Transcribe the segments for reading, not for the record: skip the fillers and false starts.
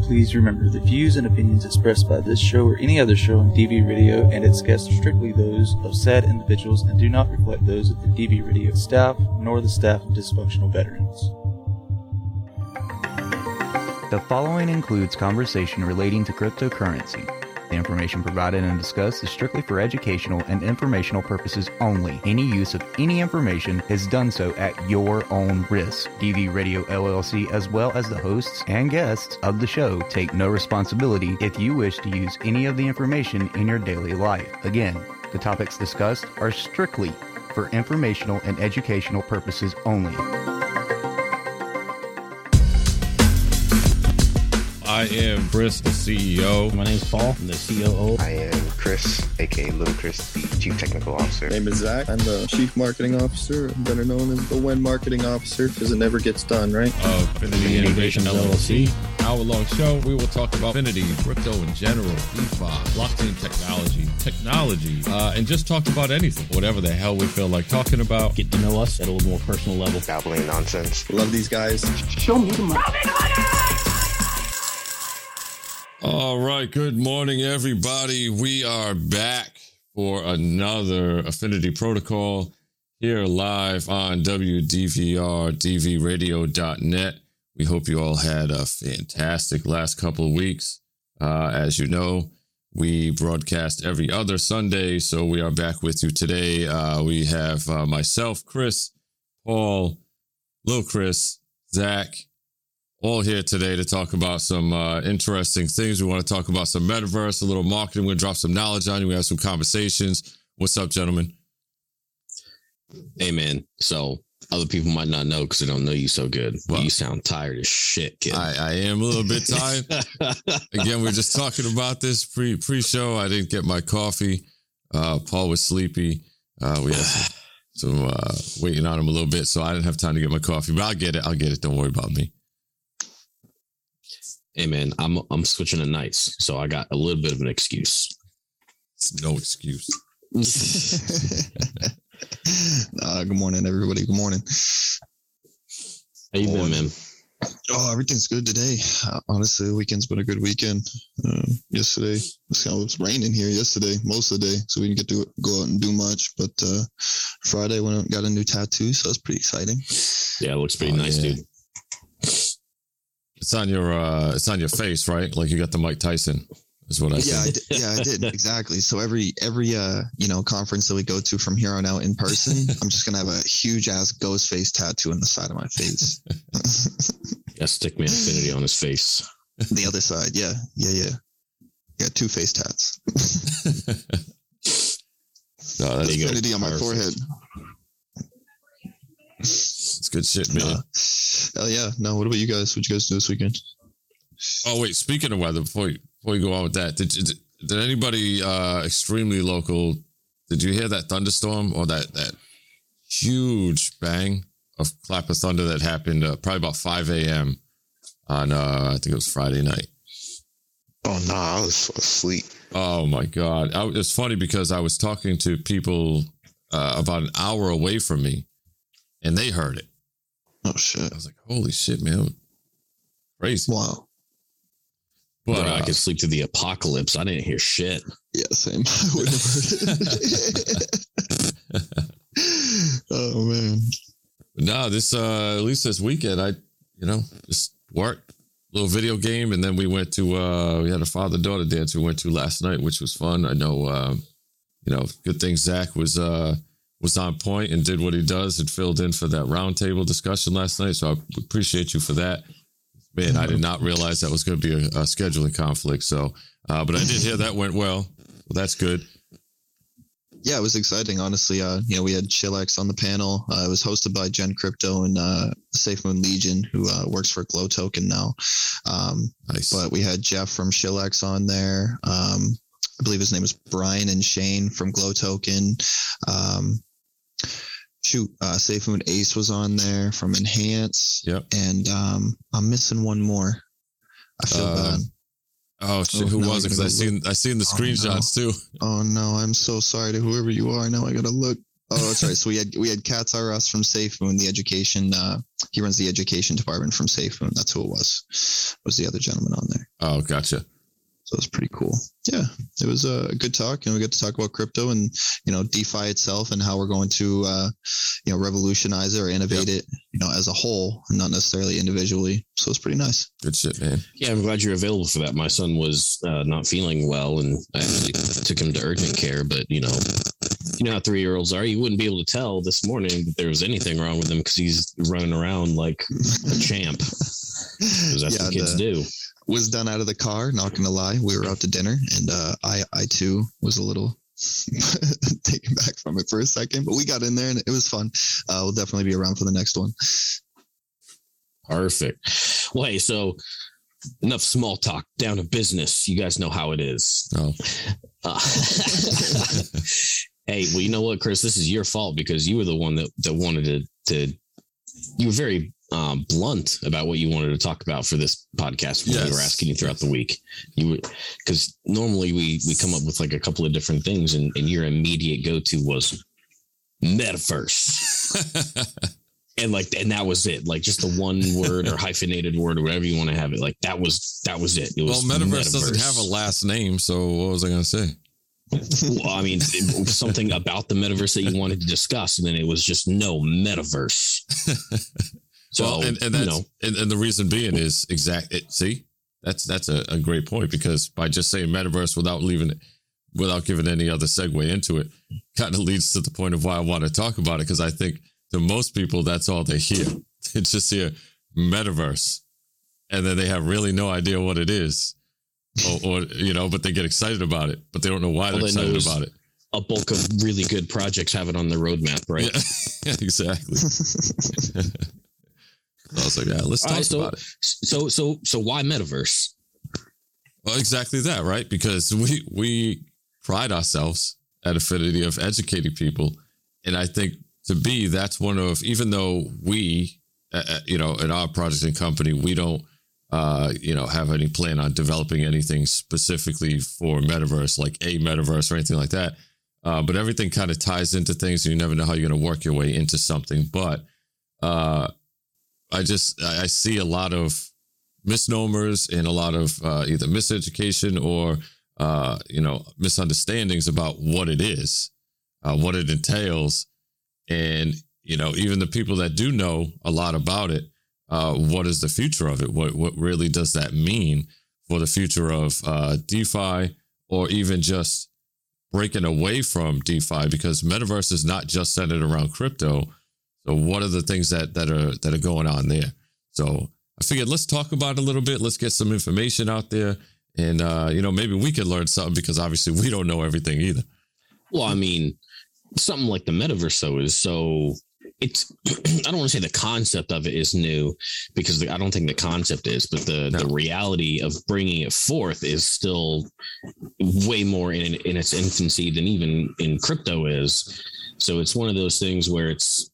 please remember the views and opinions expressed by this show or any other show on DV Radio and its guests are strictly those of said individuals and do not reflect those of the DV Radio staff nor the staff of Dysfunctional Veterans. The following includes conversation relating to cryptocurrency. The information provided and discussed is strictly for educational and informational purposes only. Any use of any information is done so at your own risk. DV Radio LLC, as well as the hosts and guests of the show, take no responsibility if you wish to use any of the information in your daily life. Again, the topics discussed are strictly for informational and educational purposes only. I am Chris, the CEO. My name is Paul. I'm the COO. I am Chris, aka Little Chris, the Chief Technical Officer. My name is Zach. I'm the Chief Marketing Officer, better known as the WEN Marketing Officer, because it never gets done, right? Affinity Innovations LLC. Hour-long show, we will talk about Affinity, crypto in general, DeFi, blockchain technology, and just talk about anything, whatever the hell we feel like talking about. Get to know us at a little more personal level. Babbling nonsense. Love these guys. Show me the money. All right, good morning, everybody. We are back for another Affinity Protocol here live on WDVR, We hope you all had a fantastic last couple of weeks. As you know, we broadcast every other Sunday, so we are back with you today. We have myself, Chris, Paul, Lil Chris, Zach, all here today to talk about some interesting things. We want to talk about some metaverse, a little marketing. We're going to drop some knowledge on you. We have some conversations. What's up, gentlemen? Hey, man. So other people might not know because they don't know you so good. Well, you sound tired as shit, kid. I am a little bit tired. Again, we're just talking about this pre-show. I didn't get my coffee. Paul was sleepy. We had some waiting on him a little bit, so I didn't have time to get my coffee. But I'll get it. Don't worry about me. Hey, man, I'm switching to nights, so I got a little bit of an excuse. It's no excuse. Good morning, everybody. Good morning. How you been, man? Oh, everything's good today. Honestly, the weekend's been a good weekend. Yesterday, it was raining here yesterday, most of the day, so we didn't get to go out and do much. But Friday, went out and got a new tattoo, so that's pretty exciting. Yeah, it looks pretty nice, dude. It's on your face, right? Like you got the Mike Tyson, is what I said. I did exactly. So every conference that we go to from here on out in person, I'm just gonna have a huge ass ghost face tattoo on the side of my face. Yeah, stick man Affinity on his face. The other side, yeah. Got two face tats. No, that's Affinity on my forehead. It's good shit, man. Hell yeah. No, what about you guys? What you guys do this weekend? Oh, wait. Speaking of weather, before you go on with that, did anybody extremely local, did you hear that thunderstorm or that huge bang of clap of thunder that happened probably about 5 a.m. on, I think it was Friday night? Oh, no, I was asleep. Oh, my God. It was funny because I was talking to people about an hour away from me, and they heard it. Oh, shit. I was like, holy shit, man. Crazy. Wow. But I could sleep through the apocalypse. I didn't hear shit. Yeah, same. I would have heard it. Oh, man. No, at least this weekend, I just worked, a little video game, and then we went to, we had a father-daughter dance we went to last night, which was fun. I know, good thing Zach was on point and did what he does and filled in for that roundtable discussion last night. So I appreciate you for that. Man, I did not realize that was going to be a scheduling conflict. So, but I did hear that went well. Well, that's good. Yeah, it was exciting, honestly. We had Chillax on the panel. It was hosted by Gen Crypto and Safe Moon Legion, who works for Glow Token now. Nice. But we had Jeff from Chillax on there. I believe his name is Brian and Shane from Glow Token. Safe Moon Ace was on there from Enhance. Yep. And I'm missing one more. I feel bad. Oh shit! Who was it? Because I seen the screenshots too. Oh no! I'm so sorry to whoever you are. Now I gotta look. Oh, that's right. So we had Katz R Us from SafeMoon, the education. He runs the education department from SafeMoon. That's who it was. Was the other gentleman on there? Oh, gotcha. So it was pretty cool. Yeah, it was a good talk, and we got to talk about crypto and DeFi itself and how we're going to revolutionize it or innovate it as a whole, and not necessarily individually. So it's pretty nice. Good shit, man. Yeah, I'm glad you're available for that. My son was not feeling well, and I actually took him to urgent care. But you know how 3-year-olds are. You wouldn't be able to tell this morning that there was anything wrong with him because he's running around like a champ. Because that's what kids do. Was done out of the car, not gonna lie. We were out to dinner, and I too was a little taken back from it for a second, but we got in there and it was fun. We'll definitely be around for the next one. Perfect. Well, hey, so enough small talk, down to business. You guys know how it is. No. Hey, well, you know what, Chris? This is your fault because you were the one that wanted to. You were very blunt about what you wanted to talk about for this podcast when we were asking you throughout the week. Because normally we come up with like a couple of different things, and your immediate go-to was metaverse. And that was it. Like just the one word or hyphenated word or whatever you want to have it. Like that was it. It was metaverse doesn't have a last name, so what was I going to say? Well, I mean, something about the metaverse that you wanted to discuss, and then it was just no metaverse. So, well, and the reason being is see, that's a great point, because by just saying metaverse without giving any other segue into it, kind of leads to the point of why I want to talk about it. Because I think to most people, that's all they hear. They just hear metaverse, and then they have really no idea what it is, or but they get excited about it, but they don't know why they're excited about it. A bulk of really good projects have it on their roadmap, right? Yeah, exactly. I was like, yeah, let's talk about it. So why metaverse? Well, exactly that, right? Because we pride ourselves at Affinity of educating people. And I think that's one of, even though we, in our project and company, we don't, have any plan on developing anything specifically for metaverse, like a metaverse or anything like that. But everything kind of ties into things. You never know how you're going to work your way into something. But I see a lot of misnomers and a lot of either miseducation or, misunderstandings about what it is, what it entails. And, even the people that do know a lot about it, what is the future of it? What really does that mean for the future of DeFi, or even just breaking away from DeFi? Because metaverse is not just centered around crypto. So what are the things that are going on there? So I figured let's talk about it a little bit. Let's get some information out there, and maybe we can learn something, because obviously we don't know everything either. Well, I mean, something like the metaverse though is so. It's, I don't want to say the concept of it is new, because I don't think the concept is, but the reality of bringing it forth is still way more in its infancy than even in crypto is. So it's one of those things where it's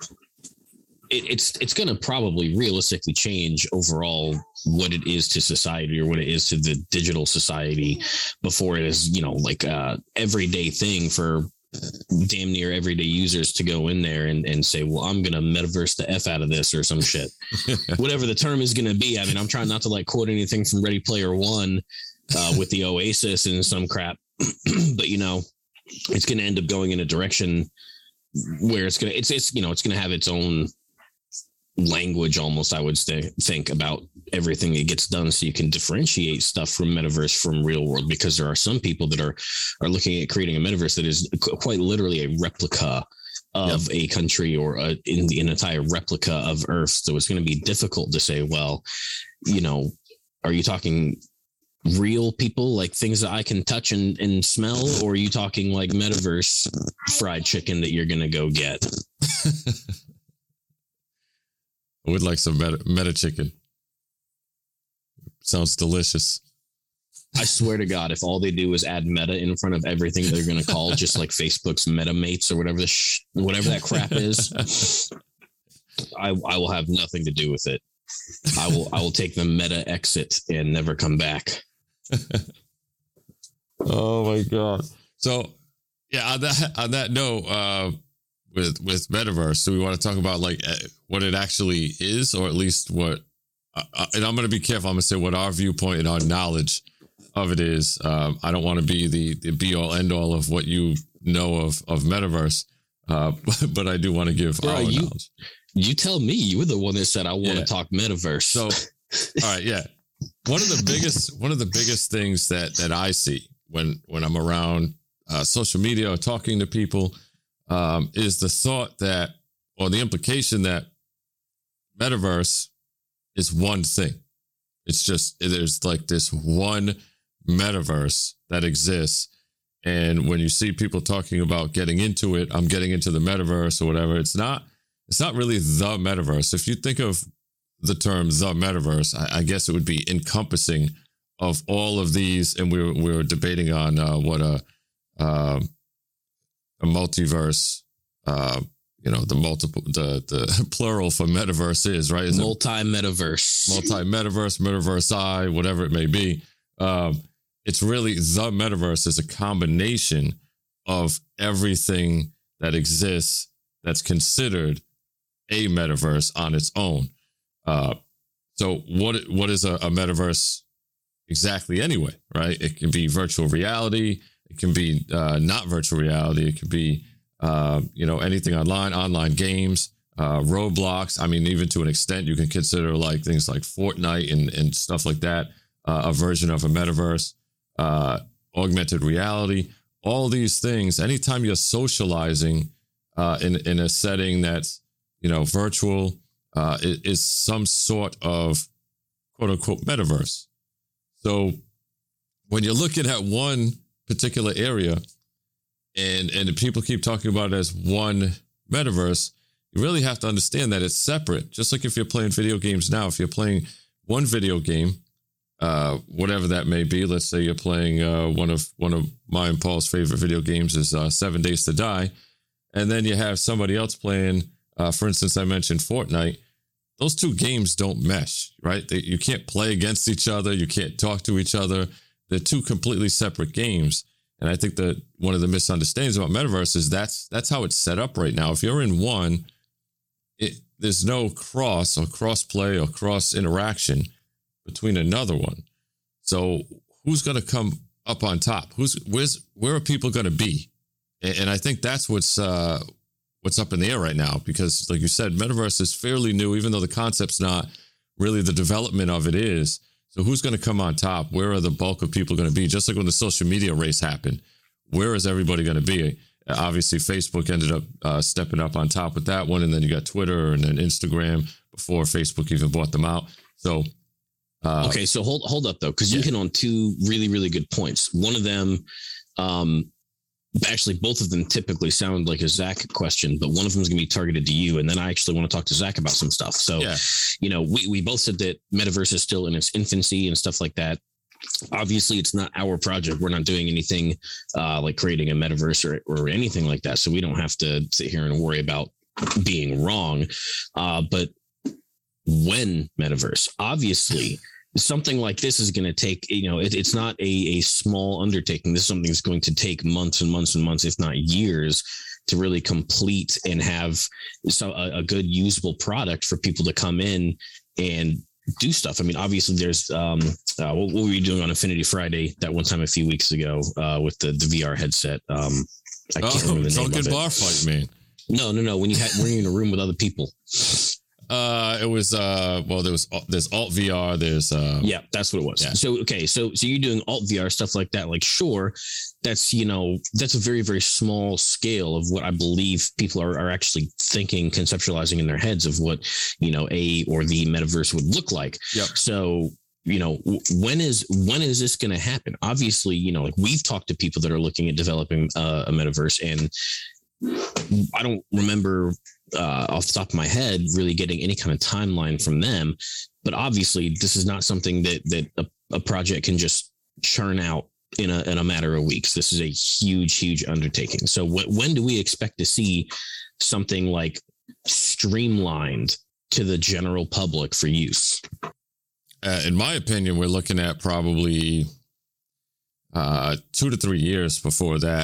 going to probably realistically change overall what it is to society, or what it is to the digital society, before it is, like a everyday thing for damn near everyday users to go in there and say, well, I'm going to metaverse the F out of this or some shit, whatever the term is going to be. I mean, I'm trying not to like quote anything from Ready Player One with the Oasis and some crap, but it's going to end up going in a direction where it's going to have its own language almost, I would think, about everything that gets done, so you can differentiate stuff from metaverse from real world, because there are some people that are looking at creating a metaverse that is quite literally a replica of a country, or an entire replica of Earth. So it's going to be difficult to say, well, are you talking real people, like things that I can touch and smell, or are you talking like metaverse fried chicken that you're going to go get? I would like some meta chicken. Sounds delicious. I swear to God, if all they do is add meta in front of everything they're going to call just like Facebook's meta mates or whatever whatever that crap is, I will have nothing to do with it. I will take the meta exit and never come back. Oh my God. So yeah, on that note, with metaverse? Do we want to talk about like what it actually is, or at least what? And I'm going to be careful. I'm going to say what our viewpoint and our knowledge of it is. I don't want to be the be all end all of what you know of metaverse, but I do want to give our knowledge. You tell me. You were the one that said I want to talk metaverse. So, all right, yeah. One of the biggest things that I see when I'm around social media or talking to people is the thought that, or the implication that metaverse is one thing. It's just, there's like this one metaverse that exists. And when you see people talking about getting into it, I'm getting into the metaverse or whatever, it's not really the metaverse. If you think of the term the metaverse, I guess it would be encompassing of all of these. And we were debating on what a multiverse, the plural for metaverse is, right? Is multi-metaverse, metaverse, whatever it may be. It's really the metaverse is a combination of everything that exists that's considered a metaverse on its own. So what is a metaverse exactly anyway, right? It can be virtual reality. It can be not virtual reality. It could be anything online games, Roblox. I mean, even to an extent, you can consider like things like Fortnite and stuff like that, a version of a metaverse, augmented reality, all these things. Anytime you're socializing in a setting that's, virtual, is some sort of quote unquote metaverse. So when you're looking at one particular area and the people keep talking about it as one metaverse, you really have to understand that it's separate. Just like if you're playing video games now, if you're playing one video game, whatever that may be, let's say you're playing one of my and Paul's favorite video games is 7 Days to Die, and then you have somebody else playing, for instance, I mentioned Fortnite. Those two games don't mesh, right? You can't play against each other. You can't talk to each other. They're two completely separate games. And I think that one of the misunderstandings about metaverse is that's how it's set up right now. If you're in one, there's no cross play or cross interaction between another one. So who's going to come up on top? Where are people going to be? And I think that's what's up in the air right now, because like you said, metaverse is fairly new, even though the concept's not really, the development of it is. So who's going to come on top? Where are the bulk of people going to be? Just like when the social media race happened, where is everybody going to be? Obviously, Facebook ended up stepping up on top with that one. And then you got Twitter and then Instagram before Facebook even bought them out. So, okay. So hold up though, because you hit on two really, really good points. One of them, actually, both of them typically sound like a Zach question, but one of them is going to be targeted to you. And then I actually want to talk to Zach about some stuff. So, we both said that metaverse is still in its infancy and stuff like that. Obviously, it's not our project. We're not doing anything like creating a metaverse or anything like that. So we don't have to sit here and worry about being wrong. But when metaverse, obviously, something like this is going to take, it's not a small undertaking. This is something that's going to take months and months and months, if not years, to really complete and have a good usable product for people to come in and do stuff. I mean, obviously there's, what were you doing on Infinity Friday that one time a few weeks ago with the VR headset? I can't remember the name of it. Bar fight, man. No. When you're in a room with other people. It was there's Alt VR, there's yeah, that's what it was. Yeah. So okay, so you're doing Alt VR stuff like that. Like, sure, that's a very, very small scale of what I believe people are actually thinking, conceptualizing in their heads of what a or the metaverse would look like. Yep. So when is this going to happen? Obviously, like we've talked to people that are looking at developing a metaverse, and I don't remember off the top of my head really getting any kind of timeline from them. But obviously, this is not something that a project can just churn out in a matter of weeks. This is a huge undertaking. So when do we expect to see something like streamlined to the general public for use? In my opinion, we're looking at probably 2 to 3 years before that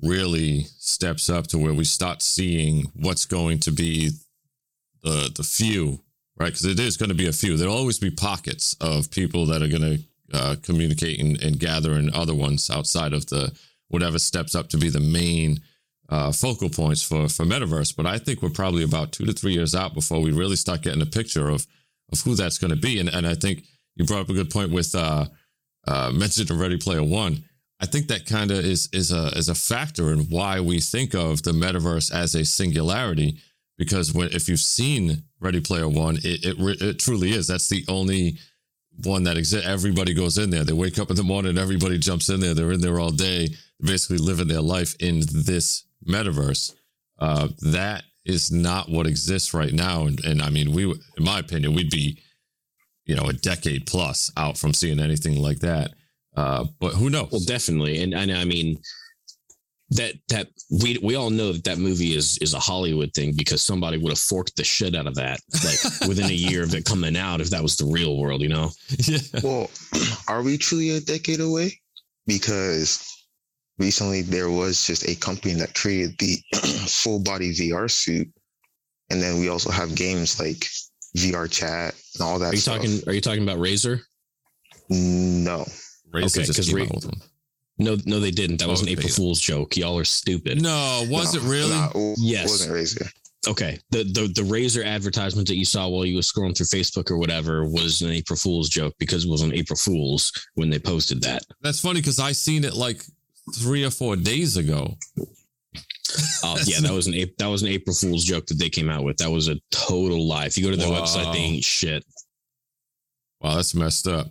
really steps up to where we start seeing what's going to be the few, right? Because it is going to be a few. There'll always be pockets of people that are going to communicate and gather, and other ones outside of the whatever steps up to be the main focal points for Metaverse. But I think we're probably about 2 to 3 years out before we really start getting a picture of who that's going to be. And I think you brought up a good point with mentioned Ready Player One. I think that kind of is a factor in why we think of the metaverse as a singularity, because if you've seen Ready Player One, it truly is. That's the only one that exists. Everybody goes in there. They wake up in the morning, everybody jumps in there. They're in there all day, basically living their life in this metaverse. That is not what exists right now. And I mean, in my opinion, we'd be, a decade plus out from seeing anything like that. But who knows? Well, definitely. And I mean, that we all know that movie is a Hollywood thing, because somebody would have forked the shit out of that, like within a year of it coming out, if that was the real world, Yeah. Well, are we truly a decade away? Because recently there was just a company that created the full body VR suit. And then we also have games like VR chat and all that stuff. Are you talking about Razer? No. Razer just came out with one. No, they didn't. That was an April Fool's joke. Y'all are stupid. No, was it really? Yes. It wasn't Razer. Okay. The Razer advertisement that you saw while you were scrolling through Facebook or whatever was an April Fool's joke, because it was on April Fool's when they posted that. That's funny, because I seen it like 3 or 4 days ago. Yeah, that was an April Fool's joke that they came out with. That was a total lie. If you go to their website, they ain't shit. Wow, that's messed up.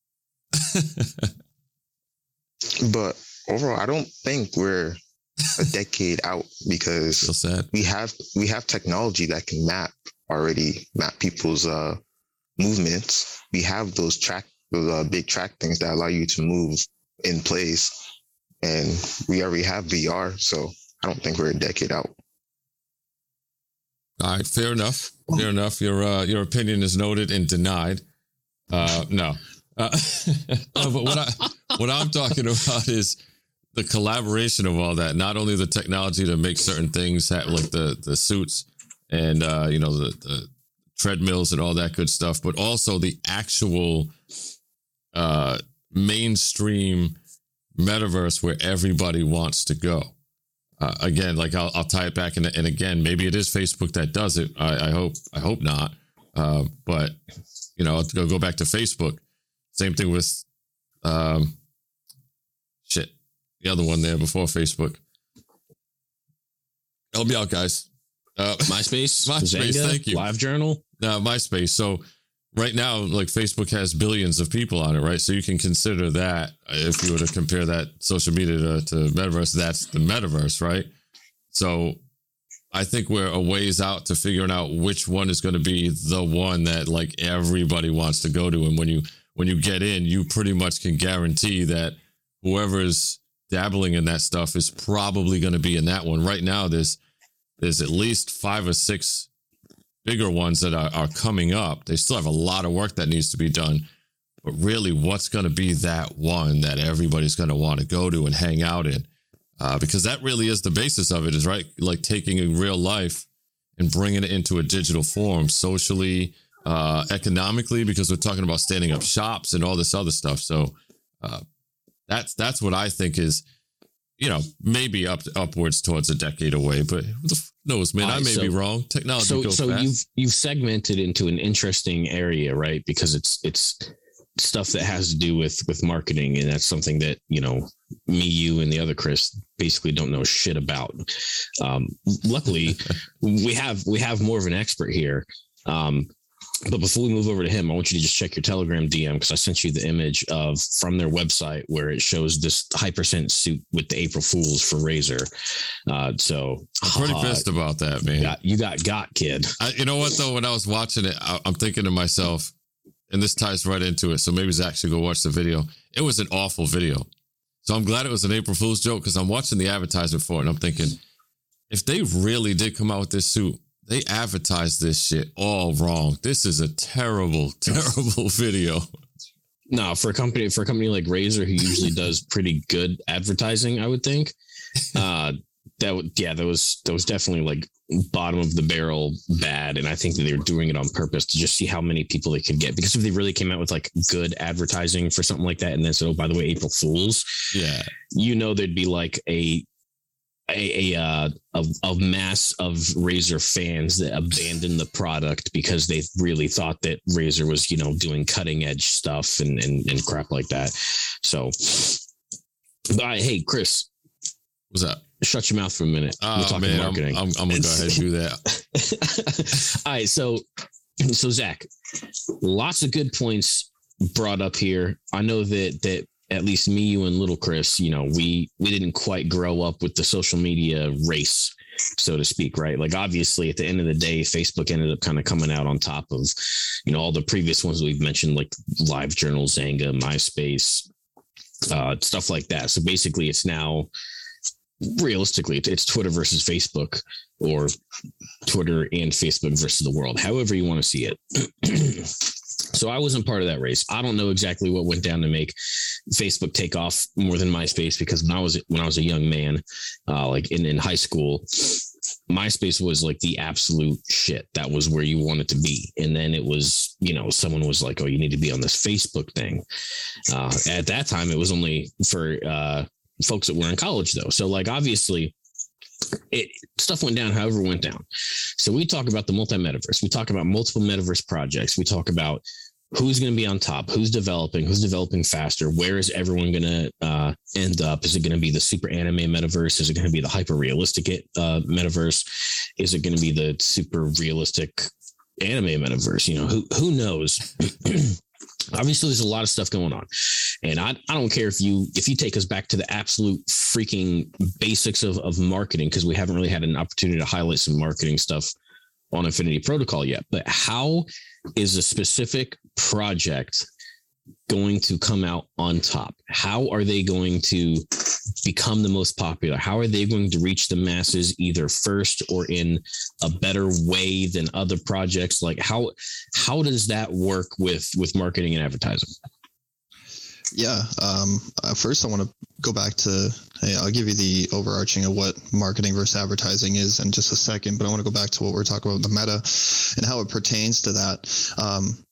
But overall, I don't think we're a decade out, because so sad. we have technology that can map people's movements. We have those big track things that allow you to move in place, and we already have VR. So I don't think we're a decade out. All right, fair enough. Fair enough. Your opinion is noted and denied. No. But what I'm talking about is the collaboration of all that. Not only the technology to make certain things like the suits and the treadmills and all that good stuff, but also the actual mainstream metaverse where everybody wants to go. Again, like I'll tie it back, and again, maybe it is Facebook that does it. I hope not. But I'll go back to Facebook. Same thing with the other one there before Facebook. Help me out, guys. MySpace, Zanga, thank you. LiveJournal, MySpace. So right now, like, Facebook has billions of people on it, right? So you can consider that, if you were to compare that social media to metaverse, that's the metaverse, right? So I think we're a ways out to figuring out which one is going to be the one that like everybody wants to go to. And when you get in, you pretty much can guarantee that whoever's dabbling in that stuff is probably going to be in that one. Right now, there's at least 5 or 6 bigger ones that are coming up. They still have a lot of work that needs to be done. But really, what's going to be that one that everybody's going to want to go to and hang out in? Because that really is the basis of it, is right, like taking in real life and bringing it into a digital form, socially, economically, because we're talking about standing up shops and all this other stuff. So that's what I think is, maybe upwards towards a decade away. But who the knows, man? I may be wrong. Technology goes fast. you've segmented into an interesting area, right? Because it's stuff that has to do with marketing, and that's something that me, you, and the other Chris basically don't know shit about. Luckily, we have more of an expert here. But before we move over to him, I want you to just check your Telegram DM, because I sent you the image from their website where it shows this Hypersense suit with the April Fools for Razer. So I'm pretty pissed about that, man. You got kid. You know what though? When I was watching it, I'm thinking to myself, and this ties right into it. So maybe Zach should go watch the video. It was an awful video. So I'm glad it was an April Fool's joke, because I'm watching the advertisement for it and I'm thinking, if they really did come out with this suit, they advertised this shit all wrong. This is a terrible, terrible video. No, for a company like Razer, who usually does pretty good advertising, I would think, that was definitely like bottom of the barrel bad, and I think that they were doing it on purpose to just see how many people they could get, because if they really came out with like good advertising for something like that and then said, oh, by the way, April Fools, there'd be like a mass of Razer fans that abandoned the product because they really thought that Razer was, doing cutting edge stuff and crap like that. So, hey, Chris, what's up? Shut your mouth for a minute. We're talking marketing. I'm gonna go ahead and do that. All right, so Zach, lots of good points brought up here. I know that at least me, you, and little Chris, we didn't quite grow up with the social media race, so to speak, right? Like, obviously, at the end of the day, Facebook ended up kind of coming out on top of, all the previous ones that we've mentioned, like LiveJournal, Zanga, MySpace, stuff like that. So basically, it's now, realistically, it's Twitter versus Facebook, or Twitter and Facebook versus the world, however you want to see it. So I wasn't part of that race. I don't know exactly what went down to make Facebook take off more than MySpace, because when I was a young man, like in high school, MySpace was like the absolute shit. That was where you wanted to be. And then it was, someone was like, oh, you need to be on this Facebook thing. At that time, it was only for folks that were in college, though. So, like, obviously, stuff went down however it went down. So we talk about the multi-metaverse. We talk about multiple metaverse projects. We talk about who's going to be on top, who's developing faster, where is everyone going to end up? Is it going to be the super anime metaverse? Is it going to be the hyper realistic metaverse? Is it going to be the super realistic anime metaverse? Who knows? Obviously, there's a lot of stuff going on, and I don't care if you take us back to the absolute freaking basics of marketing, because we haven't really had an opportunity to highlight some marketing stuff on Infinity Protocol yet. But how is a specific project going to come out on top? How are they going to become the most popular? How are they going to reach the masses either first or in a better way than other projects? Like, how does that work with marketing and advertising? Yeah. First, I want to go back to, I'll give you the overarching of what marketing versus advertising is in just a second, but I want to go back to what we're talking about, the meta, and how it pertains to that.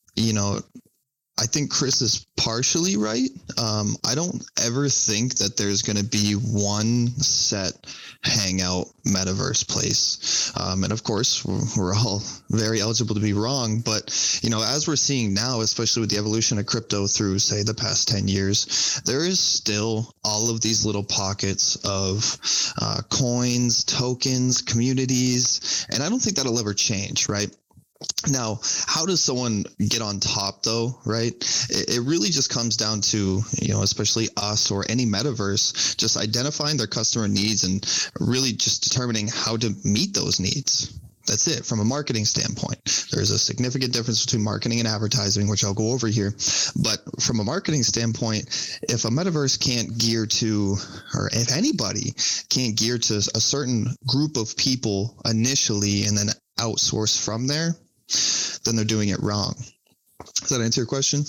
I think Chris is partially right. I don't ever think that there's going to be one set hangout metaverse place. And of course, we're all very eligible to be wrong. But, as we're seeing now, especially with the evolution of crypto through, say, the past 10 years, there is still all of these little pockets of coins, tokens, communities. And I don't think that'll ever change, right? Now, how does someone get on top, though, right? It really just comes down to, especially us or any metaverse, just identifying their customer needs and really just determining how to meet those needs. That's it. From a marketing standpoint, there's a significant difference between marketing and advertising, which I'll go over here. But from a marketing standpoint, if a metaverse can't gear to, or if anybody can't gear to a certain group of people initially and then outsource from there, then they're doing it wrong. Does that answer your question?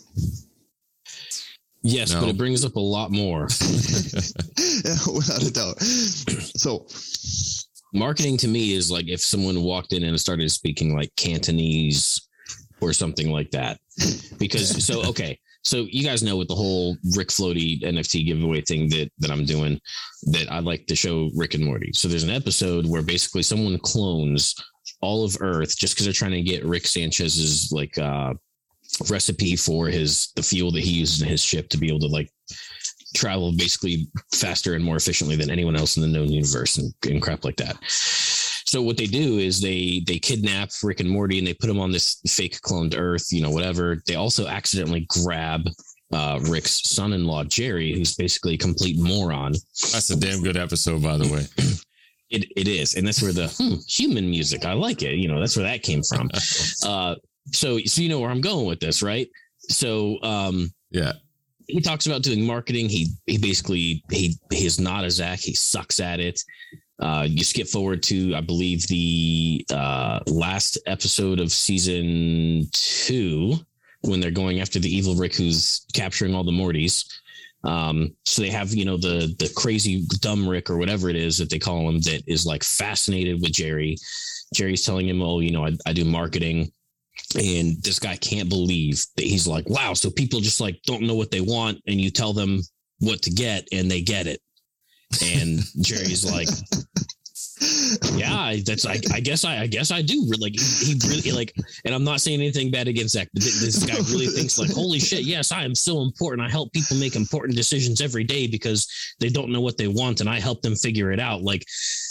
Yes, no. But it brings up a lot more. Yeah, without a doubt. So marketing to me is like if someone walked in and started speaking like Cantonese or something like that. Because so you guys know with the whole Rick Floaty NFT giveaway thing that I'm doing, that I like to show Rick and Morty. So there's an episode where basically someone clones all of Earth just because they're trying to get Rick Sanchez's like recipe for the fuel that he uses in his ship to be able to like travel basically faster and more efficiently than anyone else in the known universe and crap like that. So what they do is they kidnap Rick and Morty and they put them on this fake cloned Earth, whatever. They also accidentally grab Rick's son-in-law, Jerry, who's basically a complete moron. That's a damn good episode, by the way. It is. And that's where the human music, I like it. That's where that came from. So you know where I'm going with this, right? So yeah. He talks about doing marketing. He basically is not a Zach. He sucks at it. You skip forward to, I believe, the last episode of season 2 when they're going after the evil Rick who's capturing all the Mortys. So they have, the crazy dumb Rick or whatever it is that they call him, that is like fascinated with Jerry. Jerry's telling him, I do marketing. And this guy can't believe that he's like, wow, so people just like don't know what they want, and you tell them what to get and they get it. And Jerry's like, yeah, I guess I do. Like he really like, and I'm not saying anything bad against Zach, but this guy really thinks like, holy shit, yes, I am so important. I help people make important decisions every day because they don't know what they want, and I help them figure it out. Like,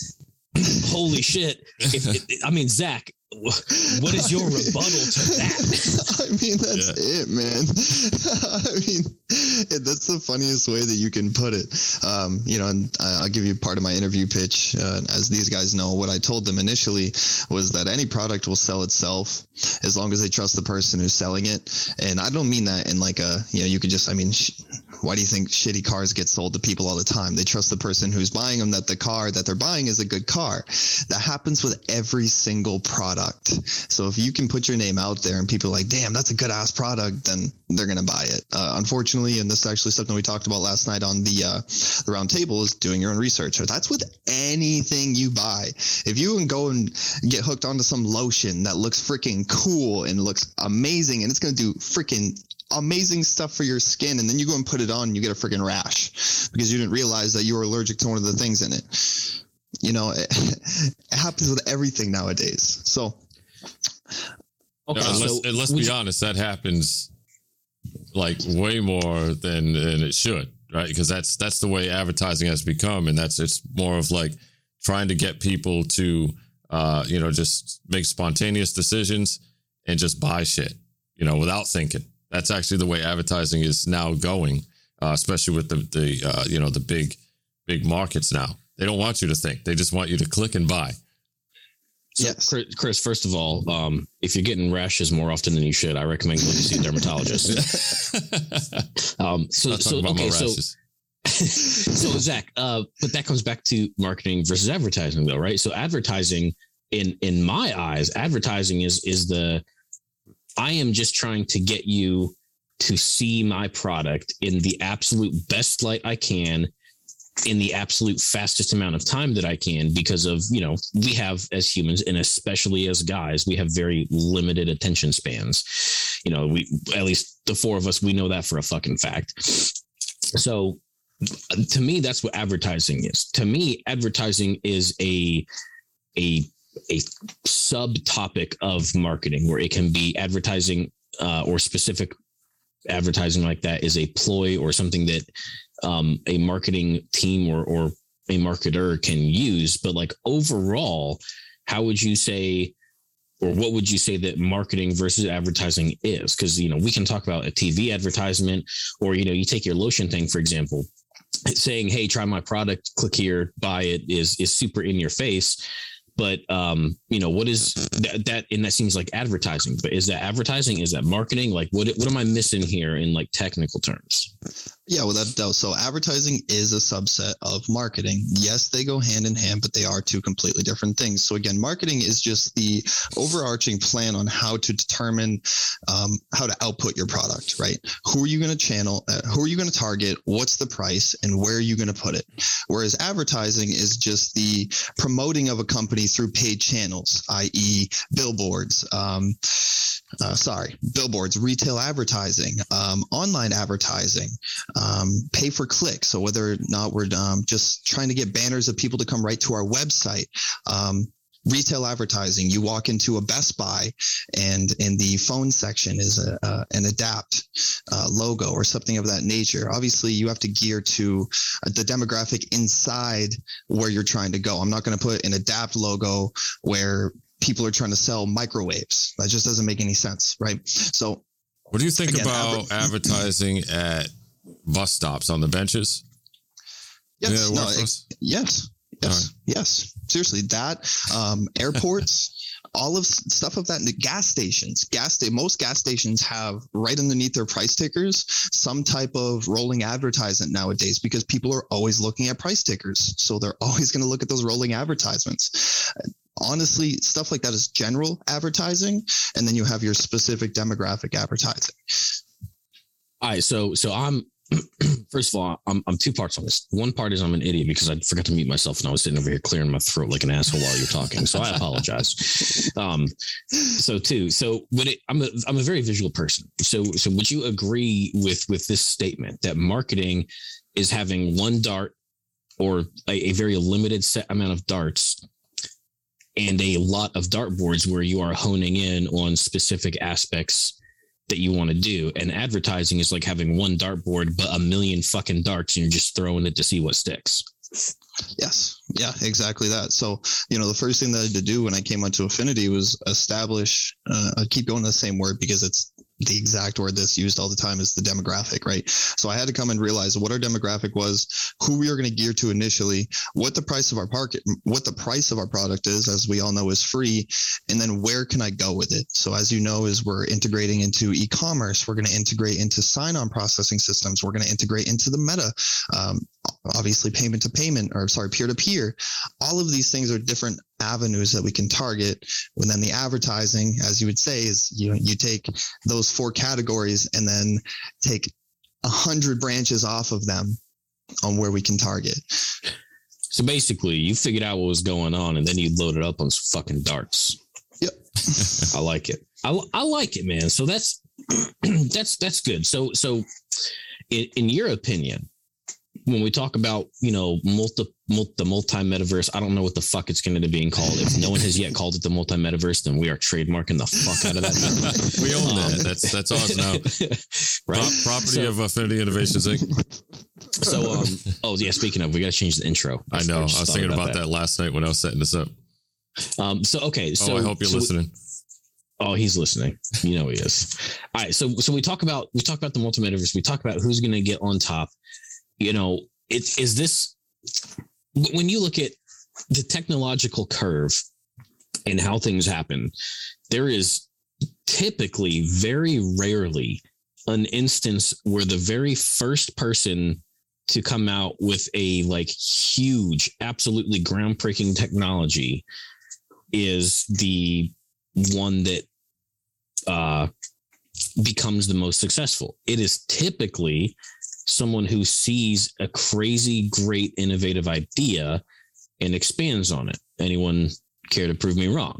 holy shit. Zach, what is your rebuttal to that? I mean, that's it, man. I mean, that's the funniest way that you can put it. And I'll give you part of my interview pitch. As these guys know, what I told them initially was that any product will sell itself as long as they trust the person who's selling it. And I don't mean that in like you could just, why do you think shitty cars get sold to people all the time? They trust the person who's buying them, that the car that they're buying is a good car. That happens with every single product. So if you can put your name out there and people are like, damn, that's a good ass product, then they're going to buy it. Unfortunately, and this is actually something we talked about last night on the round table, is doing your own research. So that's with anything you buy. If you can go and get hooked onto some lotion that looks freaking cool and looks amazing, and it's going to do freaking amazing stuff for your skin, and then you go and put it on and you get a freaking rash because you didn't realize that you were allergic to one of the things in it. It happens with everything nowadays. So, okay, let's be honest, that happens like way more than it should, right? Because that's the way advertising has become, and it's more of like trying to get people to just make spontaneous decisions and just buy shit, without thinking. That's actually the way advertising is now going, especially with the big markets now. They don't want you to think. They just want you to click and buy. So, yes. Chris, first of all, if you're getting rashes more often than you should, I recommend going to see a dermatologist. So Zach, but that comes back to marketing versus advertising, though, right? So advertising, in my eyes, advertising is I am just trying to get you to see my product in the absolute best light I can, in the absolute fastest amount of time that I can, because of, we have, as humans, and especially as guys, we have very limited attention spans. We, at least the four of us, we know that for a fucking fact. So to me, that's what advertising is. To me, advertising is a subtopic of marketing, where it can be advertising or specific advertising like that is a ploy or something that a marketing team or a marketer can use. But like overall, how would you say, or what would you say that marketing versus advertising is? Because, we can talk about a TV advertisement, or, you take your lotion thing, for example, saying, hey, try my product, click here, buy it, is super in your face. But, what is that? And that seems like advertising, but is that advertising? Is that marketing? Like, what am I missing here in like technical terms? Yeah, without a doubt. So advertising is a subset of marketing. Yes, they go hand in hand, but they are two completely different things. So again, marketing is just the overarching plan on how to determine how to output your product, right? Who are you going to channel? Who are you going to target? What's the price? And where are you going to put it? Whereas advertising is just the promoting of a company through paid channels, i.e. billboards, retail advertising, online advertising, pay for click. So whether or not we're just trying to get banners of people to come right to our website, retail advertising, you walk into a Best Buy and in the phone section is an Adapt logo or something of that nature. Obviously, you have to gear to the demographic inside where you're trying to go. I'm not going to put an Adapt logo where people are trying to sell microwaves. That just doesn't make any sense, right? So what do you think about advertising at bus stops on the benches? Yes. Yes. Seriously, that airports, all of stuff of that. Gas stations, most gas stations have right underneath their price tickers some type of rolling advertisement nowadays, because people are always looking at price tickers, so they're always going to look at those rolling advertisements. Honestly, stuff like that is general advertising, and then you have your specific demographic advertising. All right, so I'm first of all, I'm two parts on this. One part is I'm an idiot because I forgot to mute myself and I was sitting over here clearing my throat like an asshole while you're talking. So I apologize. I'm a very visual person. So would you agree with this statement that marketing is having one dart or a very limited set amount of darts and a lot of dartboards where you are honing in on specific aspects that you want to do, and advertising is like having one dartboard but a million fucking darts and you're just throwing it to see what sticks? Yes. Yeah, exactly that. So, the first thing that I had to do when I came onto Affinity was establish, I keep going to the same word because it's the exact word that's used all the time, is the demographic, right? So I had to come and realize what our demographic was, who we were going to gear to initially, what the price of our product is, as we all know is free, and then where can I go with it? So as you know, is we're integrating into e-commerce, we're going to integrate into sign-on processing systems, we're going to integrate into the meta, obviously payment to payment, or peer-to-peer. All of these things are different avenues that we can target. And then the advertising, as you would say, is you take those 4 categories and then take 100 branches off of them on where we can target. So basically you figured out what was going on and then you loaded up on some fucking darts. Yep. I like it. I like it, man. So that's good. So in your opinion, when we talk about, the multi-metaverse, I don't know what the fuck it's going to be being called. If no one has yet called it the multi-metaverse, then we are trademarking the fuck out of that. We own that. That's ours now. Right? Property of Affinity Innovations Inc. So, speaking of, we got to change the intro. I know. I was thinking about that last night when I was setting this up. I hope you're listening. Oh, he's listening. He is. All right. So we talk about the multi-metaverse. We talk about who's going to get on top. Is this, when you look at the technological curve and how things happen, there is typically very rarely an instance where the very first person to come out with a huge, absolutely groundbreaking technology is the one that becomes the most successful. It is typically someone who sees a crazy, great, innovative idea and expands on it. Anyone care to prove me wrong?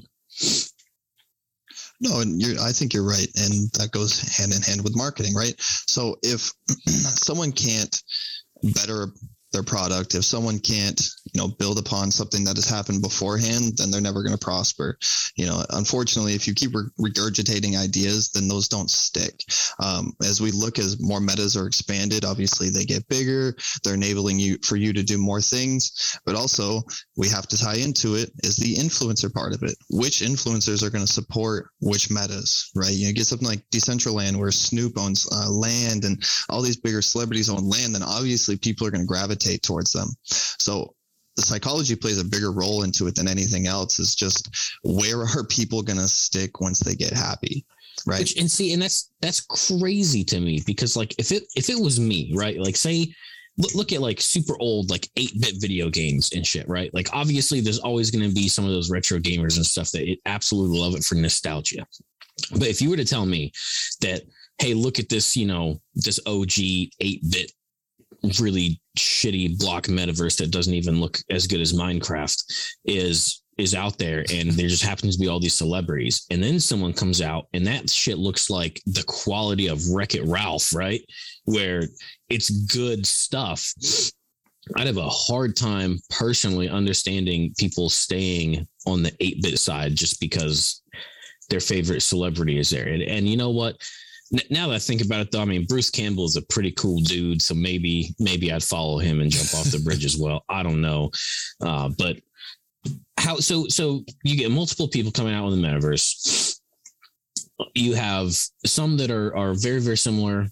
No, and I think you're right. And that goes hand in hand with marketing, right? So if someone can't better their product, if someone can't, build upon something that has happened beforehand, then they're never going to prosper. Unfortunately, if you keep regurgitating ideas, then those don't stick. As we look, as more metas are expanded, obviously they get bigger. They're enabling you to do more things, but also we have to tie into it is the influencer part of it. Which influencers are going to support which metas, right? You get something like Decentraland where Snoop owns land and all these bigger celebrities own land, then obviously people are going to gravitate towards them. So the psychology plays a bigger role into it than anything else. Is just where are people going to stick once they get happy, right? And that's crazy to me because if it was me, right? Say look at super old 8-bit video games and shit, right? Obviously there's always going to be some of those retro gamers and stuff that absolutely love it for nostalgia. But if you were to tell me that, hey, look at this, this OG 8-bit really shitty block metaverse that doesn't even look as good as Minecraft is out there, and there just happens to be all these celebrities, and then someone comes out and that shit looks like the quality of Wreck-It Ralph, right? Where it's good stuff. I'd have a hard time personally understanding people staying on the 8-bit side just because their favorite celebrity is there. And you know what? Now that I think about it, though, I mean, Bruce Campbell is a pretty cool dude, so maybe I'd follow him and jump off the bridge as well. I don't know, but how? So you get multiple people coming out in the metaverse. You have some that are very, very similar.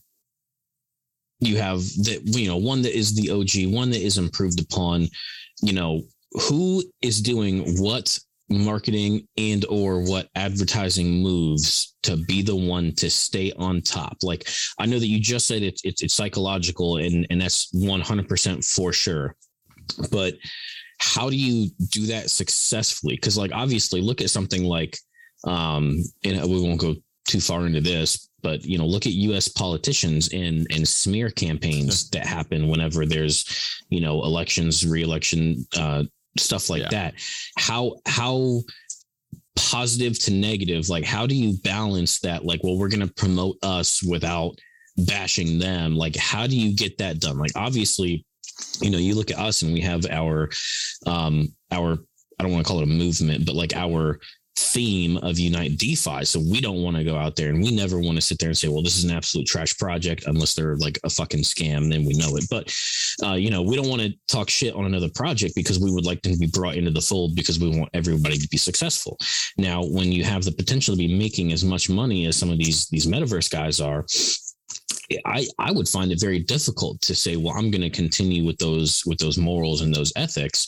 You have that, one that is the OG, one that is improved upon. Who is doing what marketing and or what advertising moves to be the one to stay on top? I know that you just said it's psychological and that's 100% for sure, but how do you do that successfully? Because obviously look at something and we won't go too far into this, but look at U.S. politicians and smear campaigns that happen whenever there's elections, re-election, stuff like that. How positive to negative, like how do you balance that? Like, well, we're going to promote us without bashing them. Like, how do you get that done? Like, obviously, you look at us and we have our I don't want to call it a movement, but like our theme of Unite DeFi. So we don't want to go out there, and we never want to sit there and say, well, this is an absolute trash project unless they're like a fucking scam, then we know it. But we don't want to talk shit on another project because we would like them to be brought into the fold because we want everybody to be successful. Now, when you have the potential to be making as much money as some of these metaverse guys are, I would find it very difficult to say, well, I'm going to continue with those morals and those ethics.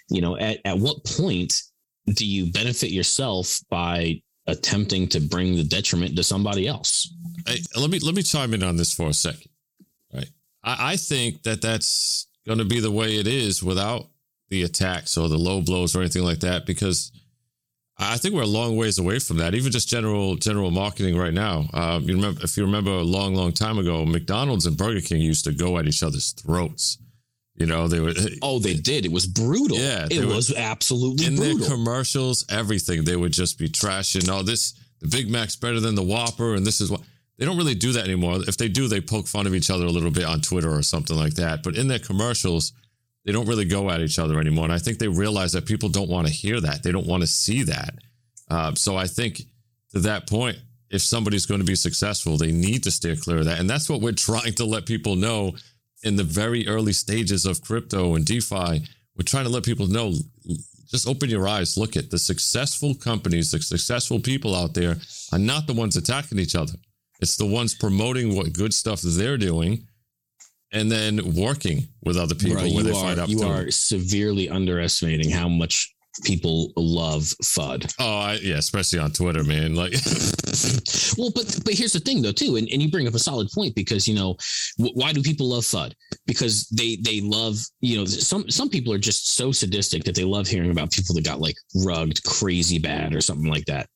At what point do you benefit yourself by attempting to bring the detriment to somebody else? Hey, let me chime in on this for a second. Right. I think that's going to be the way it is without the attacks or the low blows or anything like that, because I think we're a long ways away from that. Even just general marketing right now. If you remember a long time ago, McDonald's and Burger King used to go at each other's throats. They would. Oh, they did. It was brutal. Yeah, it was absolutely brutal. In their commercials, everything, they would just be trashing. Oh, the Big Mac's better than the Whopper, and this is what. They don't really do that anymore. If they do, they poke fun of each other a little bit on Twitter or something like that. But in their commercials, they don't really go at each other anymore. And I think they realize that people don't want to hear that. They don't want to see that. So I think to that point, if somebody's going to be successful, they need to steer clear of that. And that's what we're trying to let people know in the very early stages of crypto and DeFi. We're trying to let people know, just open your eyes. Look at the successful companies, the successful people out there are not the ones attacking each other. It's the ones promoting what good stuff they're doing and then working with other people when they find out. You are severely underestimating how much people love FUD. Oh, yeah, especially on Twitter, man. Like, well, but here's the thing, though, too, and you bring up a solid point because why do people love FUD? Because they love some people are just so sadistic that they love hearing about people that got like rugged crazy bad or something like that.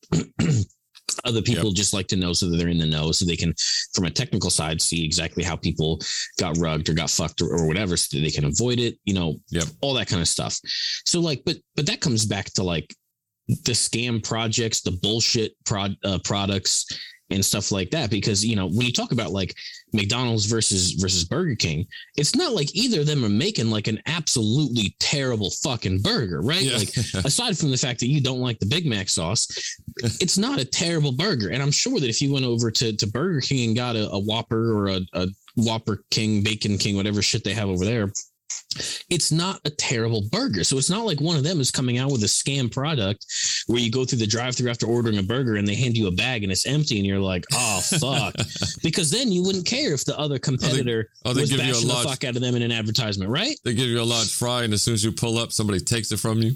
Other people just like to know so that they're in the know, so they can, from a technical side, see exactly how people got rugged or got fucked or whatever, so that they can avoid it, all that kind of stuff. So like, but that comes back to like the scam projects, the bullshit products and stuff like that. Because, when you talk about like McDonald's versus Burger King, it's not like either of them are making like an absolutely terrible fucking burger, right? Yeah. Like, aside from the fact that you don't like the Big Mac sauce, it's not a terrible burger. And I'm sure that if you went over to Burger King and got a Whopper or a Whopper King, Bacon King, whatever shit they have over there, it's not a terrible burger. So it's not like one of them is coming out with a scam product where you go through the drive-thru after ordering a burger and they hand you a bag and it's empty and you're like, oh, fuck. Because then you wouldn't care if the other competitor was bashing the fuck out of them in an advertisement, right? They give you a large fry and as soon as you pull up, somebody takes it from you.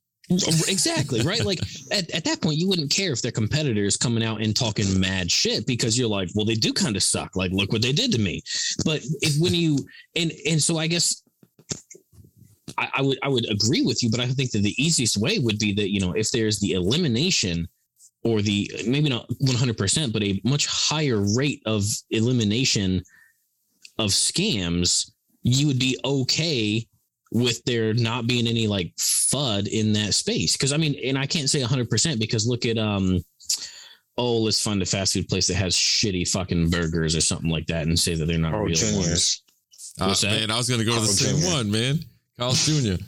Exactly, right? Like at that point, you wouldn't care if their competitor is coming out and talking mad shit because you're like, well, they do kind of suck. Like, look what they did to me. But when you, and so I guess, I would agree with you, but I think that the easiest way would be that, if there's the elimination or the, maybe not 100%, but a much higher rate of elimination of scams, you would be okay with there not being any like FUD in that space. Cause and I can't say 100% because look at, let's find a fast food place that has shitty fucking burgers or something like that and say that they're not real ones. What's that? Man, I was going to go to the same one, man. Carl's Jr.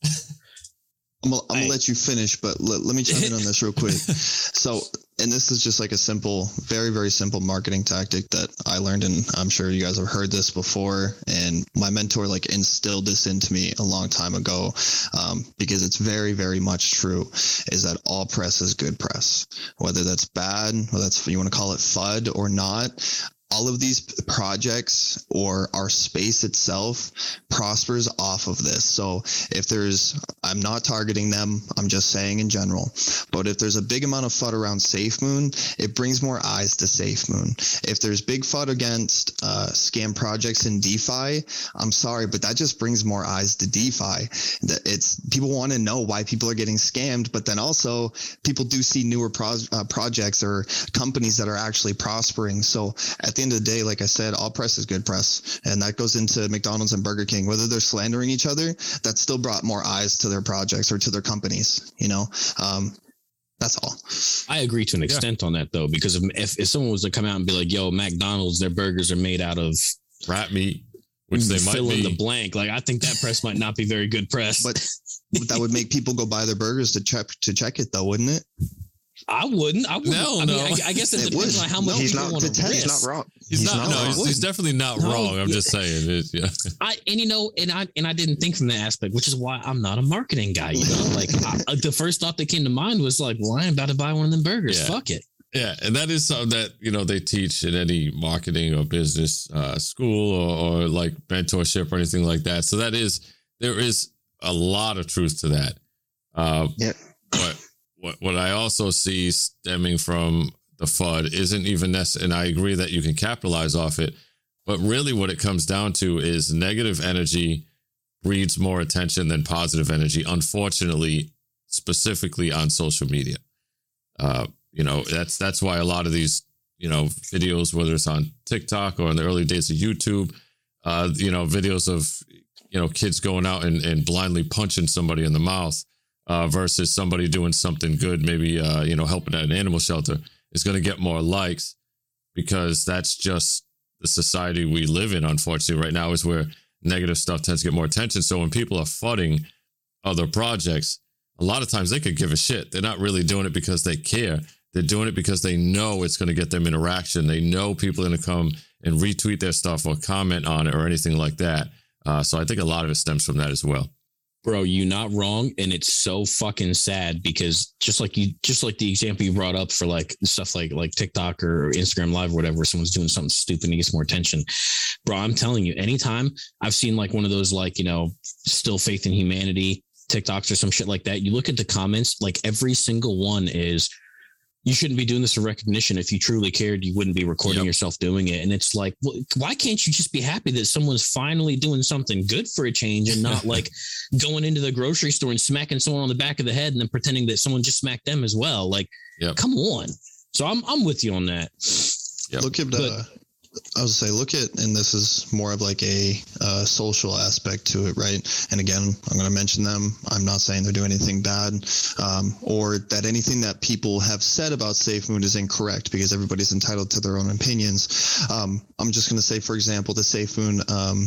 I'm gonna let you finish, but let me chime in on this real quick. So, and this is just like a simple, very, very simple marketing tactic that I learned, and I'm sure you guys have heard this before. And my mentor like instilled this into me a long time ago, because it's very, very much true. Is that all press is good press, whether that's bad, whether that's you want to call it FUD or not. all of these projects or our space itself prospers off of this. So if I'm not targeting them, I'm just saying in general, but if there's a big amount of FUD around SafeMoon, it brings more eyes to SafeMoon. If there's big FUD against scam projects in DeFi, I'm sorry, but that just brings more eyes to DeFi. It's people want to know why people are getting scammed, but then also people do see newer projects or companies that are actually prospering. So at the end of the day, like I said, all press is good press, and that goes into McDonald's and Burger King. Whether they're slandering each other, that still brought more eyes to their projects or to their companies, you know. That's all. I agree to an extent on that, though, because if someone was to come out and be like, yo, McDonald's, their burgers are made out of rat meat, which they might fill be. in the blank. Like, I think that press might not be very good press. But that would make people go buy their burgers to check it, though, wouldn't it? I wouldn't. No. I mean, I guess it depends on how much people want to risk. He's not wrong. He's definitely not wrong. I'm just saying. I didn't think from that aspect, which is why I'm not a marketing guy. You know, like the first thought that came to mind was like, well, I am about to buy one of them burgers. Yeah. Fuck it. Yeah, and that is something that, you know, they teach in any marketing or business school or like mentorship or anything like that. So there is a lot of truth to that. But what I also see stemming from the FUD isn't even necessary, and I agree that you can capitalize off it, but really what it comes down to is negative energy breeds more attention than positive energy, unfortunately, specifically on social media. You know, that's why a lot of these, you know, videos, whether it's on TikTok or in the early days of YouTube, you know, videos of, you know, kids going out and blindly punching somebody in the mouth versus somebody doing something good, maybe, you know, helping at an animal shelter, is going to get more likes, because that's just the society we live in, unfortunately, right now, is where negative stuff tends to get more attention. So when people are fudding other projects, a lot of times they could give a shit. They're not really doing it because they care. They're doing it because they know it's going to get them interaction. They know people are going to come and retweet their stuff or comment on it or anything like that. So I think a lot of it stems from that as well. Bro, you're not wrong, and it's so fucking sad because just like the example you brought up for like stuff like TikTok or Instagram Live or whatever, someone's doing something stupid and gets more attention. Bro, I'm telling you, anytime I've seen like one of those like, you know, still faith in humanity TikToks or some shit like that, you look at the comments, like every single one is, you shouldn't be doing this for recognition. If you truly cared, you wouldn't be recording yourself doing it. And it's like, well, why can't you just be happy that someone's finally doing something good for a change and not like going into the grocery store and smacking someone on the back of the head and then pretending that someone just smacked them as well? Like, come on. So I'm with you on that. Look at I would say look at, and this is more of like a social aspect to it, right? And again, I'm going to mention them. I'm not saying they're doing anything bad or that anything that people have said about SafeMoon is incorrect, because everybody's entitled to their own opinions. I'm just going to say, for example, the SafeMoon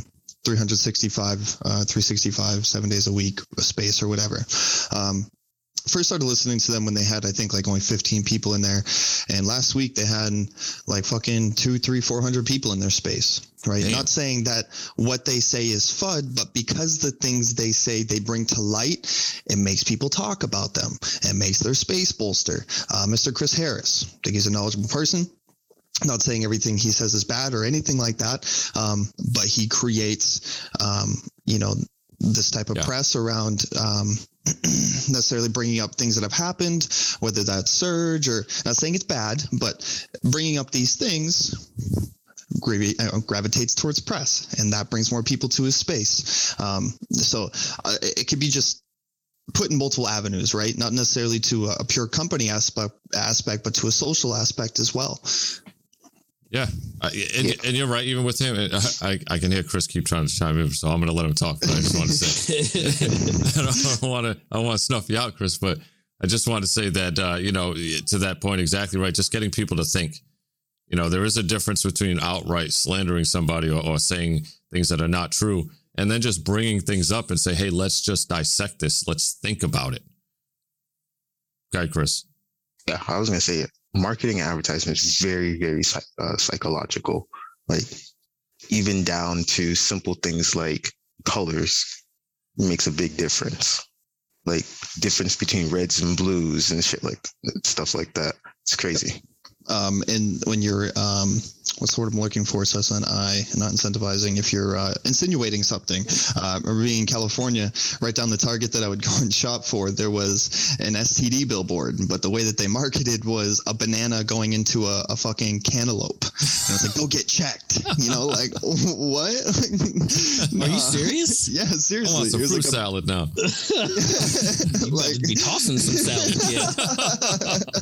365, 7 days a week space or whatever. First started listening to them when they had, I think, like only 15 people in there. And last week they had like fucking 200, 300, 400 people in their space, right? Damn. Not saying that what they say is FUD, but because the things they say they bring to light, it makes people talk about them and makes their space bolster. Mr. Chris Harris, I think he's a knowledgeable person. I'm not saying everything he says is bad or anything like that, but he creates, you know, this type of press around necessarily bringing up things that have happened, whether that's Surge or, not saying it's bad, but bringing up these things gravitates towards press, and that brings more people to his space. So it could be just put in multiple avenues, right? Not necessarily to a pure company aspect, but to a social aspect as well. Yeah, and you're right. Even with him, I can hear Chris keep trying to chime in, so I'm going to let him talk. But I just want to say, I don't want to snuff you out, Chris. But I just want to say that you know, to that point, exactly right. Just getting people to think. You know, there is a difference between outright slandering somebody or saying things that are not true, and then just bringing things up and say, "Hey, let's just dissect this. Let's think about it." Okay, Chris. Yeah, I was going to say it. Marketing and advertisement is very, very psychological. Like, even down to simple things like colors makes a big difference. Like, difference between reds and blues and shit, like stuff like that. It's crazy. And when you're, what's the word I'm looking for? So not incentivizing. If you're insinuating something, or being in California, right down the Target that I would go and shop for, there was an STD billboard, but the way that they marketed was a banana going into a fucking cantaloupe. And I was like, go get checked. You know, like, what? Are you serious? Yeah, seriously. I want some It was fruit like salad now. You better be tossing some salad, yeah.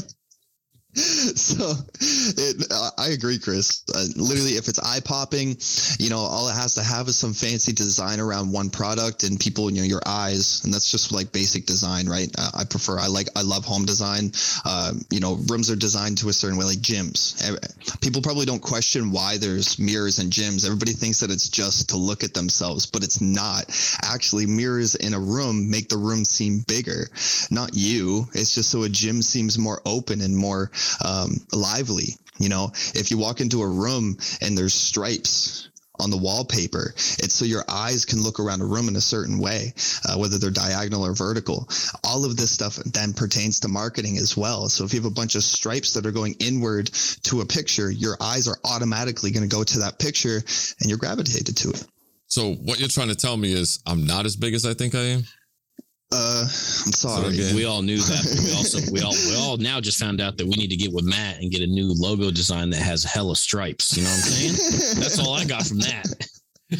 So I agree, Chris. Literally, if it's eye popping, you know, all it has to have is some fancy design around one product and people, you know, your eyes. And that's just like basic design, right? I love home design. You know, rooms are designed to a certain way, like gyms. People probably don't question why there's mirrors in gyms. Everybody thinks that it's just to look at themselves, but it's not. Actually, mirrors in a room make the room seem bigger, not you. It's just so a gym seems more open and more lively. You know, if you walk into a room and there's stripes on the wallpaper, it's so your eyes can look around a room in a certain way, whether they're diagonal or vertical. All of this stuff then pertains to marketing as well. So if you have a bunch of stripes that are going inward to a picture, your eyes are automatically going to go to that picture and you're gravitated to it. So what you're trying to tell me is I'm not as big as I think I am? I'm sorry. Okay. We all knew that, but we all now just found out that we need to get with Matt and get a new logo design that has hella stripes. You know what I'm saying? That's all I got from that.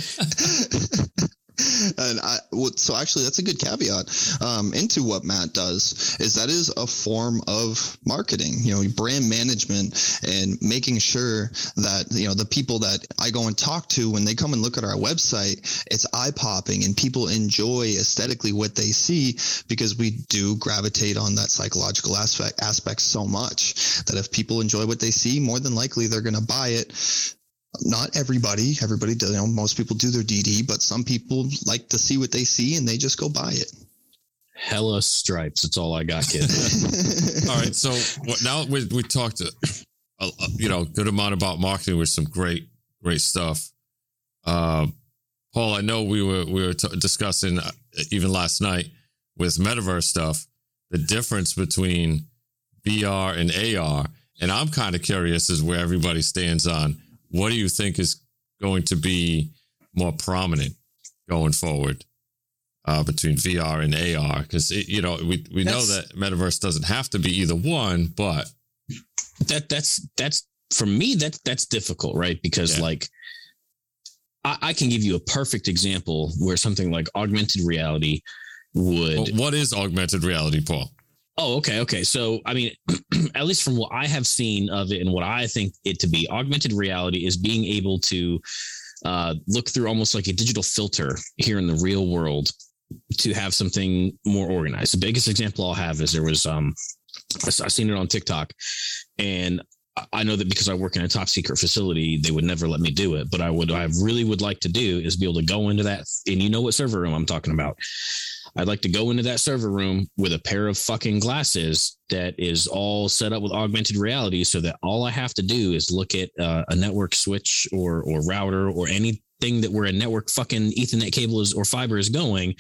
And so actually that's a good caveat into what Matt does is that is a form of marketing, you know, brand management and making sure that, you know, the people that I go and talk to when they come and look at our website, it's eye popping and people enjoy aesthetically what they see because we do gravitate on that psychological aspect so much that if people enjoy what they see, more than likely they're going to buy it. Not everybody does, you know, most people do their DD, but some people like to see what they see and they just go buy it. Hella stripes. That's all I got, kid. All right. So now we talked, you know, good amount about marketing with some great stuff. Paul, I know we were discussing even last night with metaverse stuff, the difference between VR and AR. And I'm kind of curious as where everybody stands on what do you think is going to be more prominent going forward between VR and AR? Because, you know, we know that metaverse doesn't have to be either one, but that's for me, that's difficult, right? Because like I can give you a perfect example where something like augmented reality would. Well, what is augmented reality, Paul? Oh, okay. So, I mean, at least from what I have seen of it and what I think it to be, augmented reality is being able to look through almost like a digital filter here in the real world to have something more organized. The biggest example I'll have is there was, I've seen it on TikTok, and I know that because I work in a top secret facility, they would never let me do it. But I really would like to do is be able to go into that. And you know what server room I'm talking about. I'd like to go into that server room with a pair of fucking glasses that is all set up with augmented reality so that all I have to do is look at a network switch or router or anything that where a network fucking Ethernet cable is or fiber is going.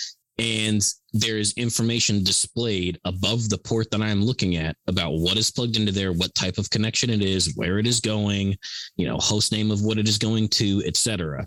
And there is information displayed above the port that I'm looking at about what is plugged into there, what type of connection it is, where it is going, you know, host name of what it is going to, etc.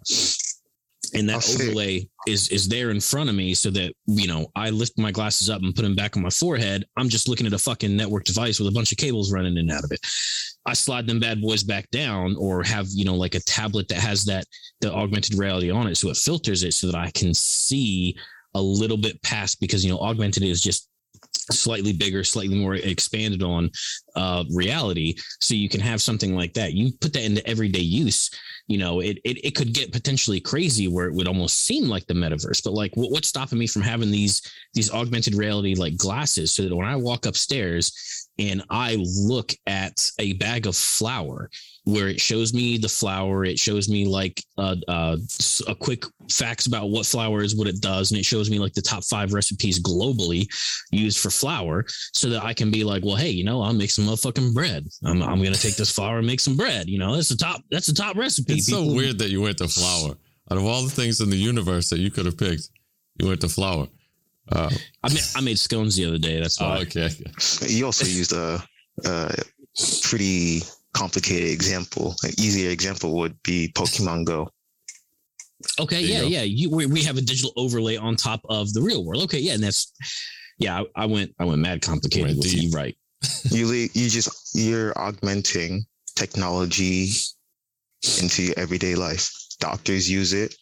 And that overlay is there in front of me so that, you know, I lift my glasses up and put them back on my forehead. I'm just looking at a fucking network device with a bunch of cables running in and out of it. I slide them bad boys back down or have, you know, like a tablet that has the augmented reality on it. So it filters it so that I can see a little bit past, because, you know, augmented is just slightly bigger, slightly more expanded on reality. So you can have something like that. You put that into everyday use, you know, it could get potentially crazy where it would almost seem like the metaverse. But like, what's stopping me from having these augmented reality like glasses so that when I walk upstairs and I look at a bag of flour, where it shows me the flour, it shows me like a quick facts about what flour is, what it does, and it shows me like the top 5 recipes globally used for flour, so that I can be like, well, hey, you know, I'll make some motherfucking bread. I'm gonna take this flour and make some bread. You know, that's the top recipe. It's so weird that you went to flour. Out of all the things in the universe that you could have picked, you went to flour. I made scones the other day. That's why. Oh, okay. You also used pretty complicated example. An easier example would be Pokemon Go. Okay, yeah. We have a digital overlay on top of the real world. Okay, yeah, and that's I went mad complicated with you, right? You're augmenting technology into your everyday life. Doctors use it.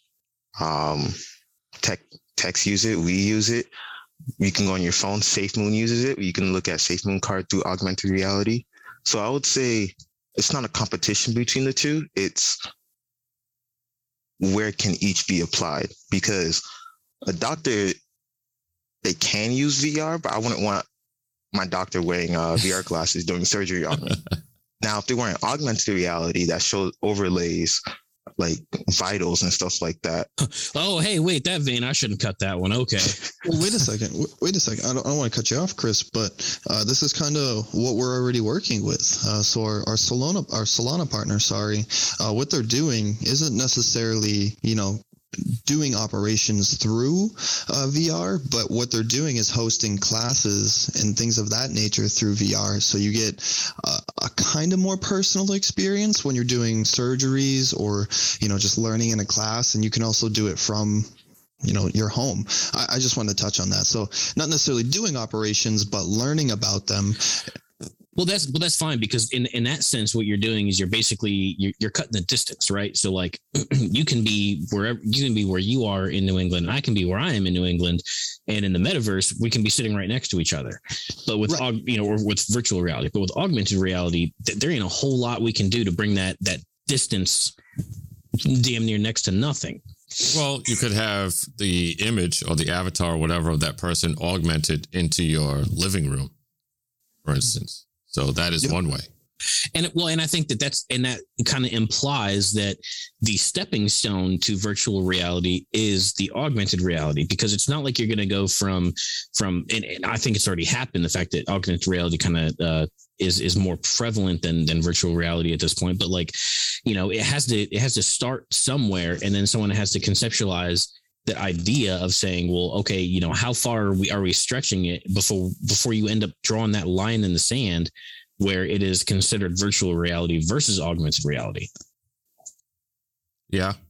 Techs use it. We use it. You can go on your phone. SafeMoon uses it. You can look at SafeMoon card through augmented reality. So I would say it's not a competition between the two. It's where can each be applied? Because a doctor, they can use VR, but I wouldn't want my doctor wearing VR glasses doing surgery on me. Now, if they're wearing augmented reality that shows overlays like vitals and stuff like that. Oh, hey, wait, that vein, I shouldn't cut that one. Okay. Well, wait a second. I don't want to cut you off, Chris, but this is kind of what we're already working with. So our Solana partner, what they're doing isn't necessarily, doing operations through VR, but what they're doing is hosting classes and things of that nature through VR. So you get a kind of more personal experience when you're doing surgeries or, just learning in a class, and you can also do it from your home. I just wanted to touch on that. So not necessarily doing operations, but learning about them. Well, that's fine, because in that sense, what you're doing is you're basically you're cutting the distance, right? So like you can be where you are in New England, and I can be where I am in New England, and in the metaverse we can be sitting right next to each other. But with or with virtual reality, but with augmented reality, there ain't a whole lot we can do to bring that distance damn near next to nothing. Well, you could have the image or the avatar or whatever of that person augmented into your living room, for instance. So that is one way. And I think that kind of implies that the stepping stone to virtual reality is the augmented reality, because it's not like you're going to go from, and I think it's already happened. The fact that augmented reality kind of is more prevalent than virtual reality at this point. But it has to start somewhere, and then someone has to conceptualize the idea of saying, well, okay, how far are we stretching it before you end up drawing that line in the sand where it is considered virtual reality versus augmented reality? Yeah.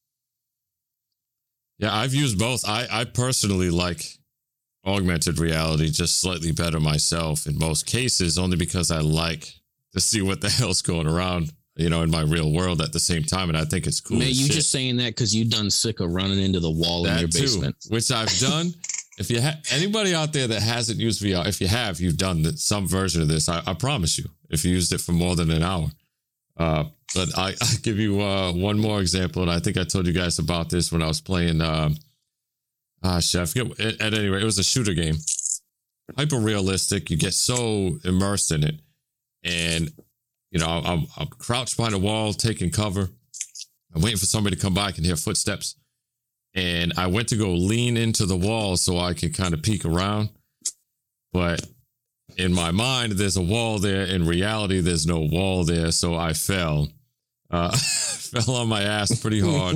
Yeah, I've used both. I personally like augmented reality just slightly better myself in most cases, only because I like to see what the hell's going around, in my real world at the same time. And I think it's cool. Man, you just saying that because you done sick of running into the wall in your basement. Which I've done. If you anybody out there that hasn't used VR, if you have, you've done some version of this. I promise you, if you used it for more than an hour. But I give you one more example, and I think I told you guys about this when I was playing. I forget. At any rate, it was a shooter game, hyper realistic. You get so immersed in it, and I'm crouched behind a wall, taking cover. I'm waiting for somebody to come by. I can hear footsteps. And I went to go lean into the wall so I could kind of peek around. But in my mind, there's a wall there. In reality, there's no wall there. So I fell. Fell on my ass pretty hard.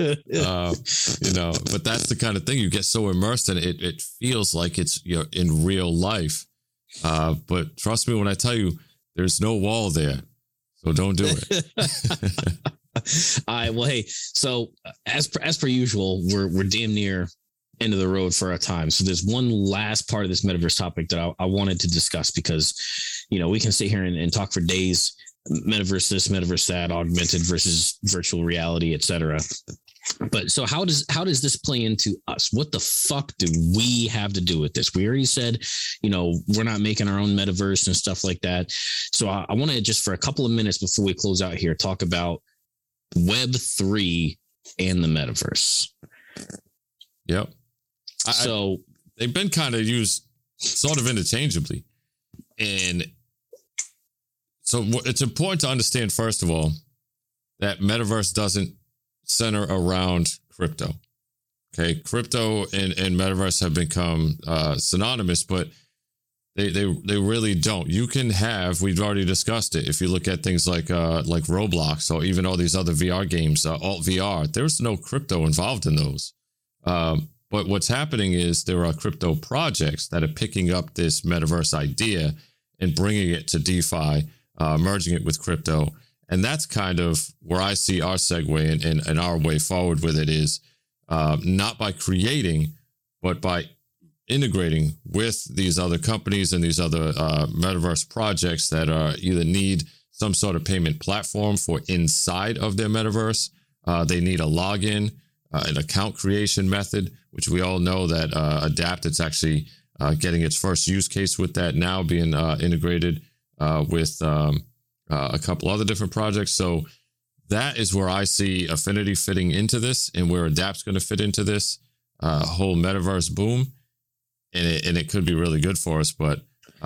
But that's the kind of thing. You get so immersed in it, it feels like you're in real life. But trust me when I tell you, there's no wall there. So don't do it. All right. Well, hey, so as per usual, we're damn near end of the road for our time. So there's one last part of this metaverse topic that I wanted to discuss, because, we can sit here and talk for days, metaverse this, metaverse that, augmented versus virtual reality, etc. But so how does this play into us? What the fuck do we have to do with this? We already said, we're not making our own metaverse and stuff like that. So I want to just for a couple of minutes before we close out here, talk about Web3 and the metaverse. Yep. So they've been kind of used sort of interchangeably. And so it's important to understand, first of all, that metaverse doesn't center around crypto. Okay. Crypto and metaverse have become synonymous, but they really don't. You can have, we've already discussed it. If you look at things like Roblox or even all these other VR games, Alt VR, there's no crypto involved in those. But what's happening is there are crypto projects that are picking up this metaverse idea and bringing it to DeFi merging it with crypto. And that's kind of where I see our segue and our way forward with it is not by creating, but by integrating with these other companies and these other metaverse projects that either need some sort of payment platform for inside of their metaverse. They need a login, an account creation method, which we all know that Adapt, it's actually getting its first use case with that now, being integrated with a couple other different projects. So that is where I see Affinity fitting into this and where Adapt's going to fit into this whole metaverse boom. And it could be really good for us. But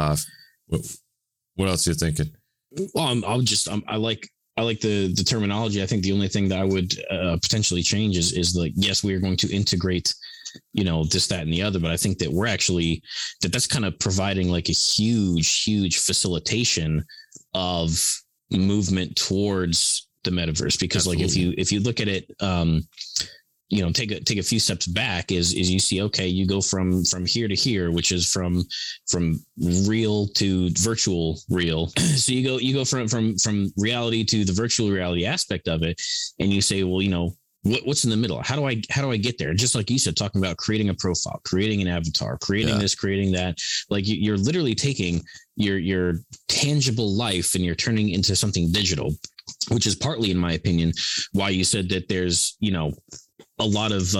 what else are you thinking? Well, I like the terminology. I think the only thing that I would potentially change is like, yes, we are going to integrate, this, that, and the other. But I think that we're actually that's kind of providing like a huge facilitation of movement towards the metaverse. Because Absolutely. Like if you look at it, take a few steps back is you see, okay, you go from here to here, which is from real to virtual real. So you go from reality to the virtual reality aspect of it. And you say, well, what's in the middle? How do I get there? Just like you said, talking about creating a profile, creating an avatar, creating this, creating that, like you're literally taking your tangible life and you're turning into something digital, which is partly, in my opinion, why you said that there's, a lot of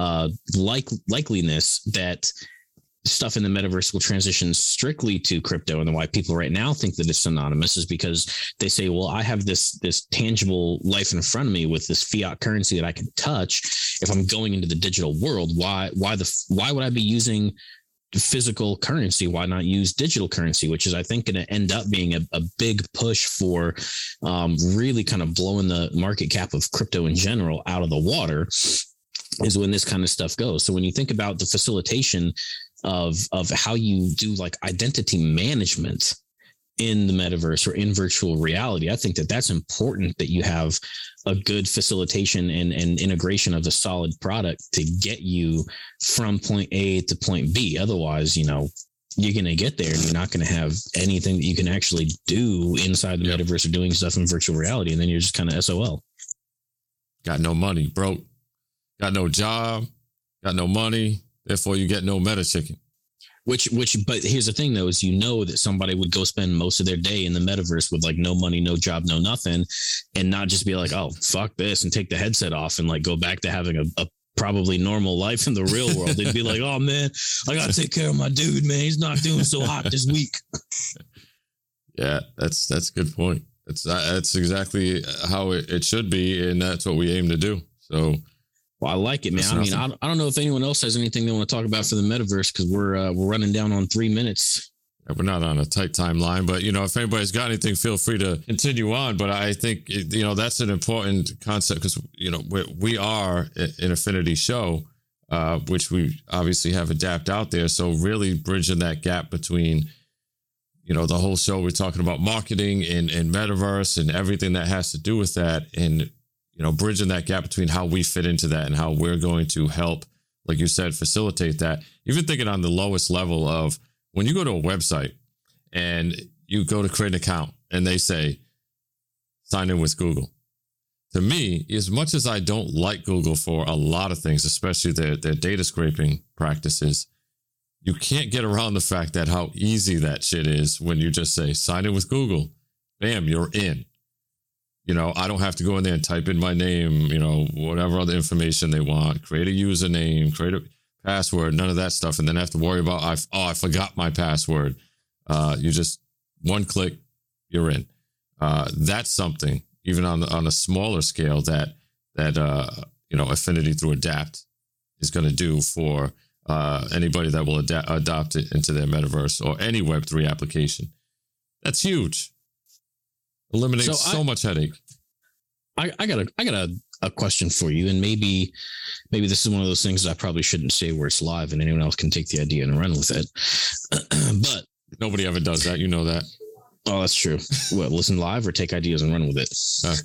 likeliness that stuff in the metaverse will transition strictly to crypto. And why people right now think that it's synonymous is because they say, well, I have this tangible life in front of me with this fiat currency that I can touch. If I'm going into the digital world, why would I be using physical currency? Why not use digital currency, which is, I think, going to end up being a big push for really kind of blowing the market cap of crypto in general out of the water, is when this kind of stuff goes. So when you think about the facilitation of how you do like identity management in the metaverse or in virtual reality, I think that that's important, that you have a good facilitation and integration of the solid product to get you from point A to point B. Otherwise, you're going to get there and you're not going to have anything that you can actually do inside the metaverse or doing stuff in virtual reality. And then you're just kind of SOL. Got no money, broke. Got no job, got no money, therefore you get no meta chicken. But here's the thing though, is that somebody would go spend most of their day in the metaverse with like no money, no job, no nothing, and not just be like, oh, fuck this, and take the headset off and like go back to having a probably normal life in the real world. They'd be like, oh man, I gotta take care of my dude, man. He's not doing so hot this week. Yeah, that's a good point. That's exactly how it should be, and that's what we aim to do. So. Well, I like it, man. I mean, I don't know if anyone else has anything they want to talk about for the metaverse, because we're running down on 3 minutes. We're not on a tight timeline, but if anybody's got anything, feel free to continue on. But I think that's an important concept, because we are an Affinity show, which we obviously have Adapt out there. So really bridging that gap between the whole show, we're talking about marketing and metaverse and everything that has to do with that, and bridging that gap between how we fit into that and how we're going to help, like you said, facilitate that. Even thinking on the lowest level of when you go to a website and you go to create an account and they say, sign in with Google. To me, as much as I don't like Google for a lot of things, especially their data scraping practices, you can't get around the fact that how easy that shit is when you just say, sign in with Google. Bam, you're in. I don't have to go in there and type in my name, whatever other information they want, create a username, create a password, none of that stuff. And then have to worry about, I forgot my password. You just one click, you're in. That's something, even on a smaller scale, that Affinity through Adapt is going to do for anybody that will adopt it into their metaverse or any Web3 application. That's huge. Eliminates so much headache. I got a question for you, and maybe this is one of those things I probably shouldn't say where it's live, and anyone else can take the idea and run with it. But nobody ever does that, that. Oh, that's true. What, listen live or take ideas and run with it?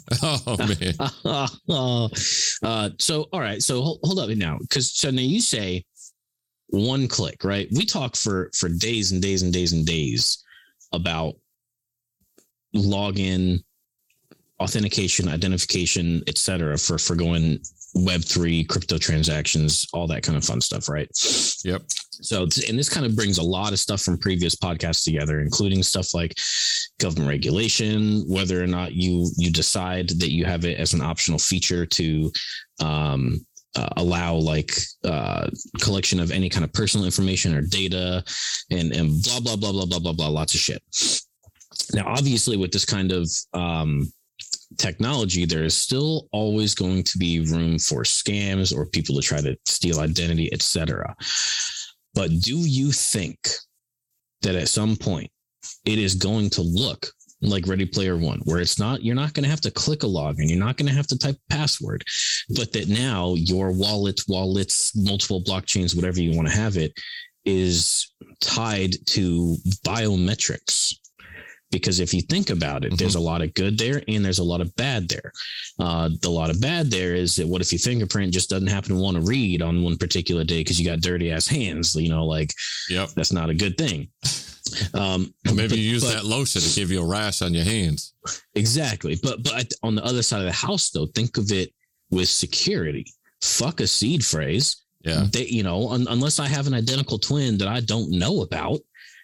Oh man. So all right. So hold up now, because now you say one click, right? We talk for days and days and days and days about login, authentication, identification, etc. for going Web3, crypto transactions, all that kind of fun stuff, right? Yep. So, and this kind of brings a lot of stuff from previous podcasts together, including stuff like government regulation, whether or not you decide that you have it as an optional feature to allow like collection of any kind of personal information or data, and blah blah blah blah blah blah blah, lots of shit. Now, obviously, with this kind of technology, there is still always going to be room for scams or people to try to steal identity, etc. But do you think that at some point it is going to look like Ready Player One, where you're not going to have to click a login, you're not going to have to type password, but that now your wallets, multiple blockchains, whatever you want to have it, is tied to biometrics? Because if you think about it, there's a lot of good there and there's a lot of bad there. The lot of bad there is that what if your fingerprint just doesn't happen to want to read on one particular day because you got dirty ass hands? That's not a good thing. Maybe you use that lotion to give you a rash on your hands. Exactly. But on the other side of the house, though, think of it with security. Fuck a seed phrase. Yeah. Unless I have an identical twin that I don't know about,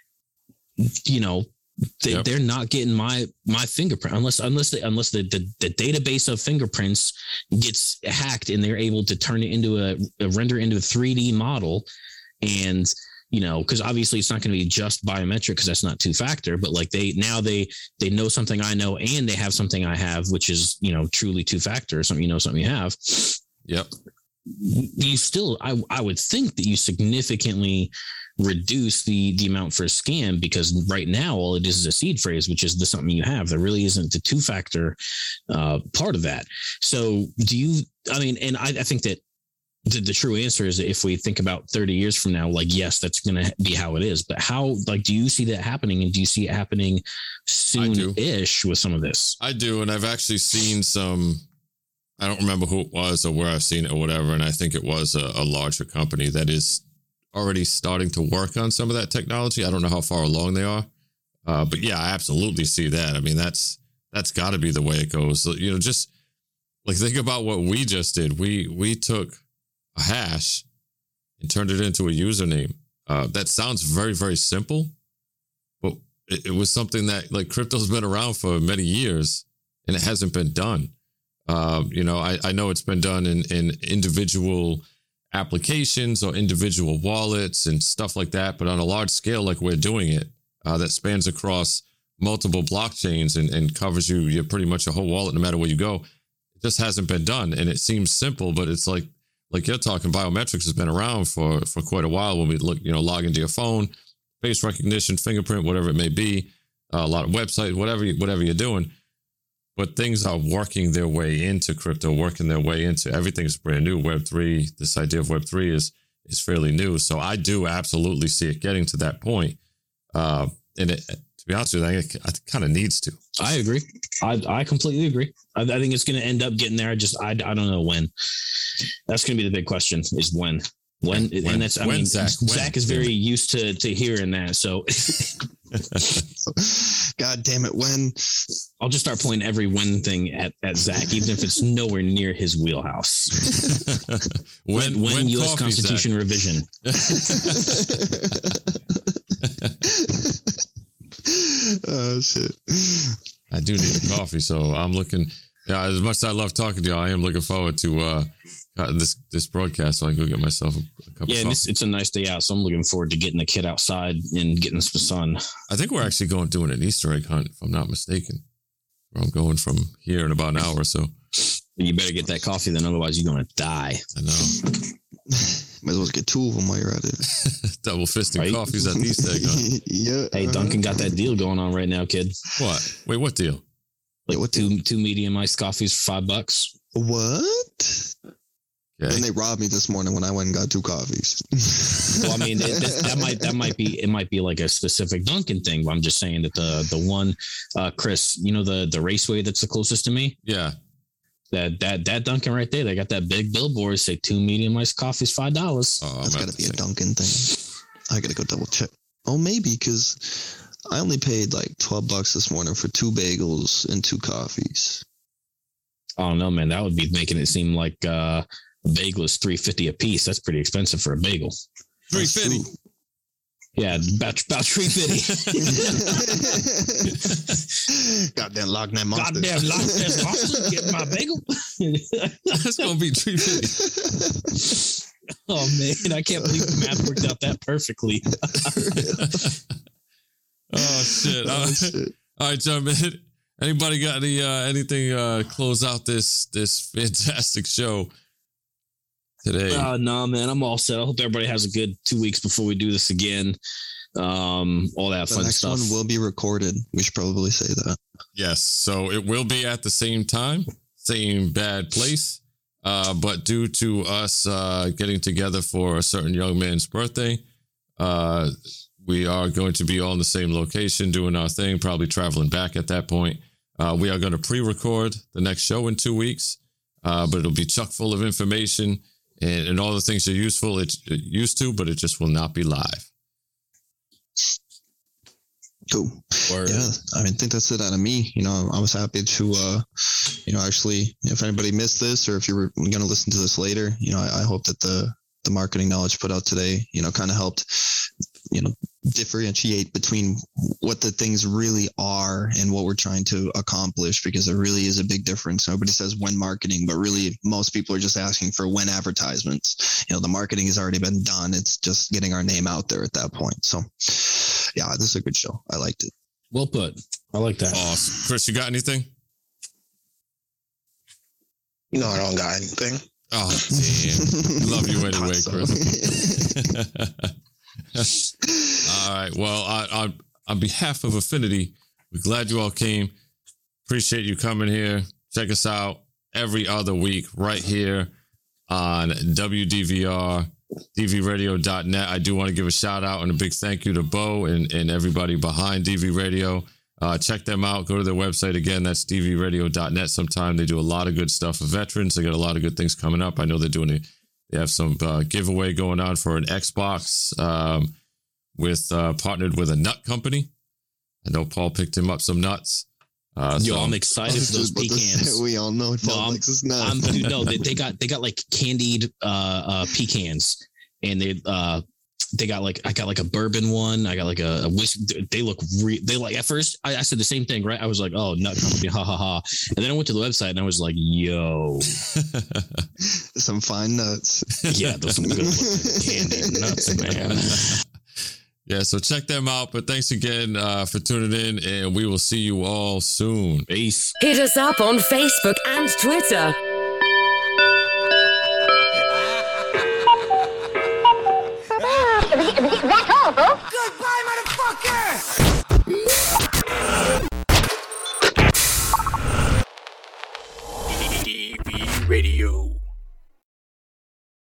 they're not getting my fingerprint unless the database of fingerprints gets hacked and they're able to turn it into a render into a 3D model. And because obviously it's not going to be just biometric because that's not two-factor, but like they know something I know and they have something I have, which is truly two-factor, something something you have. Yep. You still, I would think that you significantly reduce the amount for a scam, because right now all it is a seed phrase, which is the something you have. There really isn't the two-factor part of that. So and I think that the true answer is that if we think about 30 years from now, yes, that's going to be how it is. But how, do you see that happening? And do you see it happening soon-ish with some of this? I do. And I've actually seen some, I don't remember who it was or where I've seen it or whatever. And I think it was a larger company that is already starting to work on some of that technology. I don't know how far along they are. But yeah, I absolutely see that. I mean, that's got to be the way it goes. Just think about what we just did. We took a hash and turned it into a username. That sounds very, very simple, but it was something that crypto's been around for many years and it hasn't been done. I know it's been done in individual applications or individual wallets and stuff like that, but on a large scale, like we're doing it, that spans across multiple blockchains and covers you pretty much a whole wallet, no matter where you go. It just hasn't been done. And it seems simple, but it's like you're talking, biometrics has been around for quite a while. When we log into your phone, face recognition, fingerprint, whatever it may be, a lot of websites, whatever you're doing. But things are working their way into crypto, working their way into everything's brand new. Web3, this idea of Web3 is fairly new. So I do absolutely see it getting to that point. And to be honest with you, it kind of needs to. I agree. I completely agree. I think it's going to end up getting there. I don't know when. That's going to be the big question, is when. And that's, Zach is very used to hearing that. So God damn it. When? I'll just start pointing every when thing at Zach, even if it's nowhere near his wheelhouse. when U.S. Constitution revision. Oh shit. I do need a coffee, so I'm looking. Yeah, as much as I love talking to y'all, I am looking forward to this broadcast, so I can go get myself a cup of coffee. And it's a nice day out, so I'm looking forward to getting the kid outside and getting some sun. I think we're actually doing an Easter egg hunt, if I'm not mistaken. I'm going from here in about an hour or so. You better get that coffee, then otherwise you're going to die. I know. Might as well get two of them while you're at it. Double fisting coffees at the Easter egg hunt. Yeah. Hey, Duncan got that deal going on right now, kid. What? Wait, what deal? What two medium iced coffees for $5. What? Okay. And they robbed me this morning when I went and got two coffees. Well, I mean, that might be like a specific Duncan thing. But I'm just saying that the one, Chris, the Raceway that's the closest to me. Yeah. That Dunkin' right there, they got that big billboard say 2 medium iced coffees, $5. Oh, that's got to be a Dunkin' thing. I got to go double check. Oh, maybe because I only paid like $12 this morning for 2 bagels and 2 coffees. I don't know, man. That would be making it seem like a bagel is $3.50 a piece. That's pretty expensive for a bagel. $3.50. Yeah, about $3.50. Goddamn Loch Ness Monster. Goddamn Loch Ness Monster. Get my bagel. That's gonna be $3.50. Oh man, I can't believe the math worked out that perfectly. Oh shit! All right, gentlemen. Anybody got anything close out this fantastic show today? No, man, I'm all set. I hope everybody has a good 2 weeks before we do this again. All that fun stuff. The next one will be recorded. We should probably say that. Yes, so it will be at the same time, same bad place. But due to us getting together for a certain young man's birthday, we are going to be all in the same location doing our thing, probably traveling back at that point. We are going to pre-record the next show in 2 weeks, but it'll be chock full of information and all the things you're used to, but it just will not be live. Cool. Word. Yeah, I think that's it out of me. I was happy to, actually, if anybody missed this or if you were going to listen to this later, I hope that the marketing knowledge put out today, kind of helped, differentiate between what the things really are and what we're trying to accomplish, because there really is a big difference. Nobody says when marketing, but really most people are just asking for when advertisements. The marketing has already been done. It's just getting our name out there at that point. So yeah, this is a good show. I liked it. Well put. I like that. Awesome. Chris, you got anything? No, I don't got anything. Oh, damn. Love you anyway, Chris. All right. Well, on behalf of Affinity, we're glad you all came. Appreciate you coming here. Check us out every other week right here on WDVR, dvradio.net. I do want to give a shout out and a big thank you to Bo and everybody behind DV Radio. Check them out. Go to their website again. That's dvradio.net. Sometime they do a lot of good stuff for veterans. They got a lot of good things coming up. I know they have some giveaway going on for an Xbox with partnered with a nut company. I know Paul picked him up some nuts. I'm excited for those pecans. We all know Paul likes his nuts. Dude, no, they got like candied pecans, and they got like, I got like a bourbon one. I got like a whiskey. They look they like, at first I said the same thing, right? I was like, oh, nut company, ha ha ha. And then I went to the website and I was like, yo, some fine nuts. Yeah, those some good candied nuts, man. Yeah, so check them out. But thanks again for tuning in, and we will see you all soon. Peace. Hit us up on Facebook and Twitter. That's all, folks. Goodbye.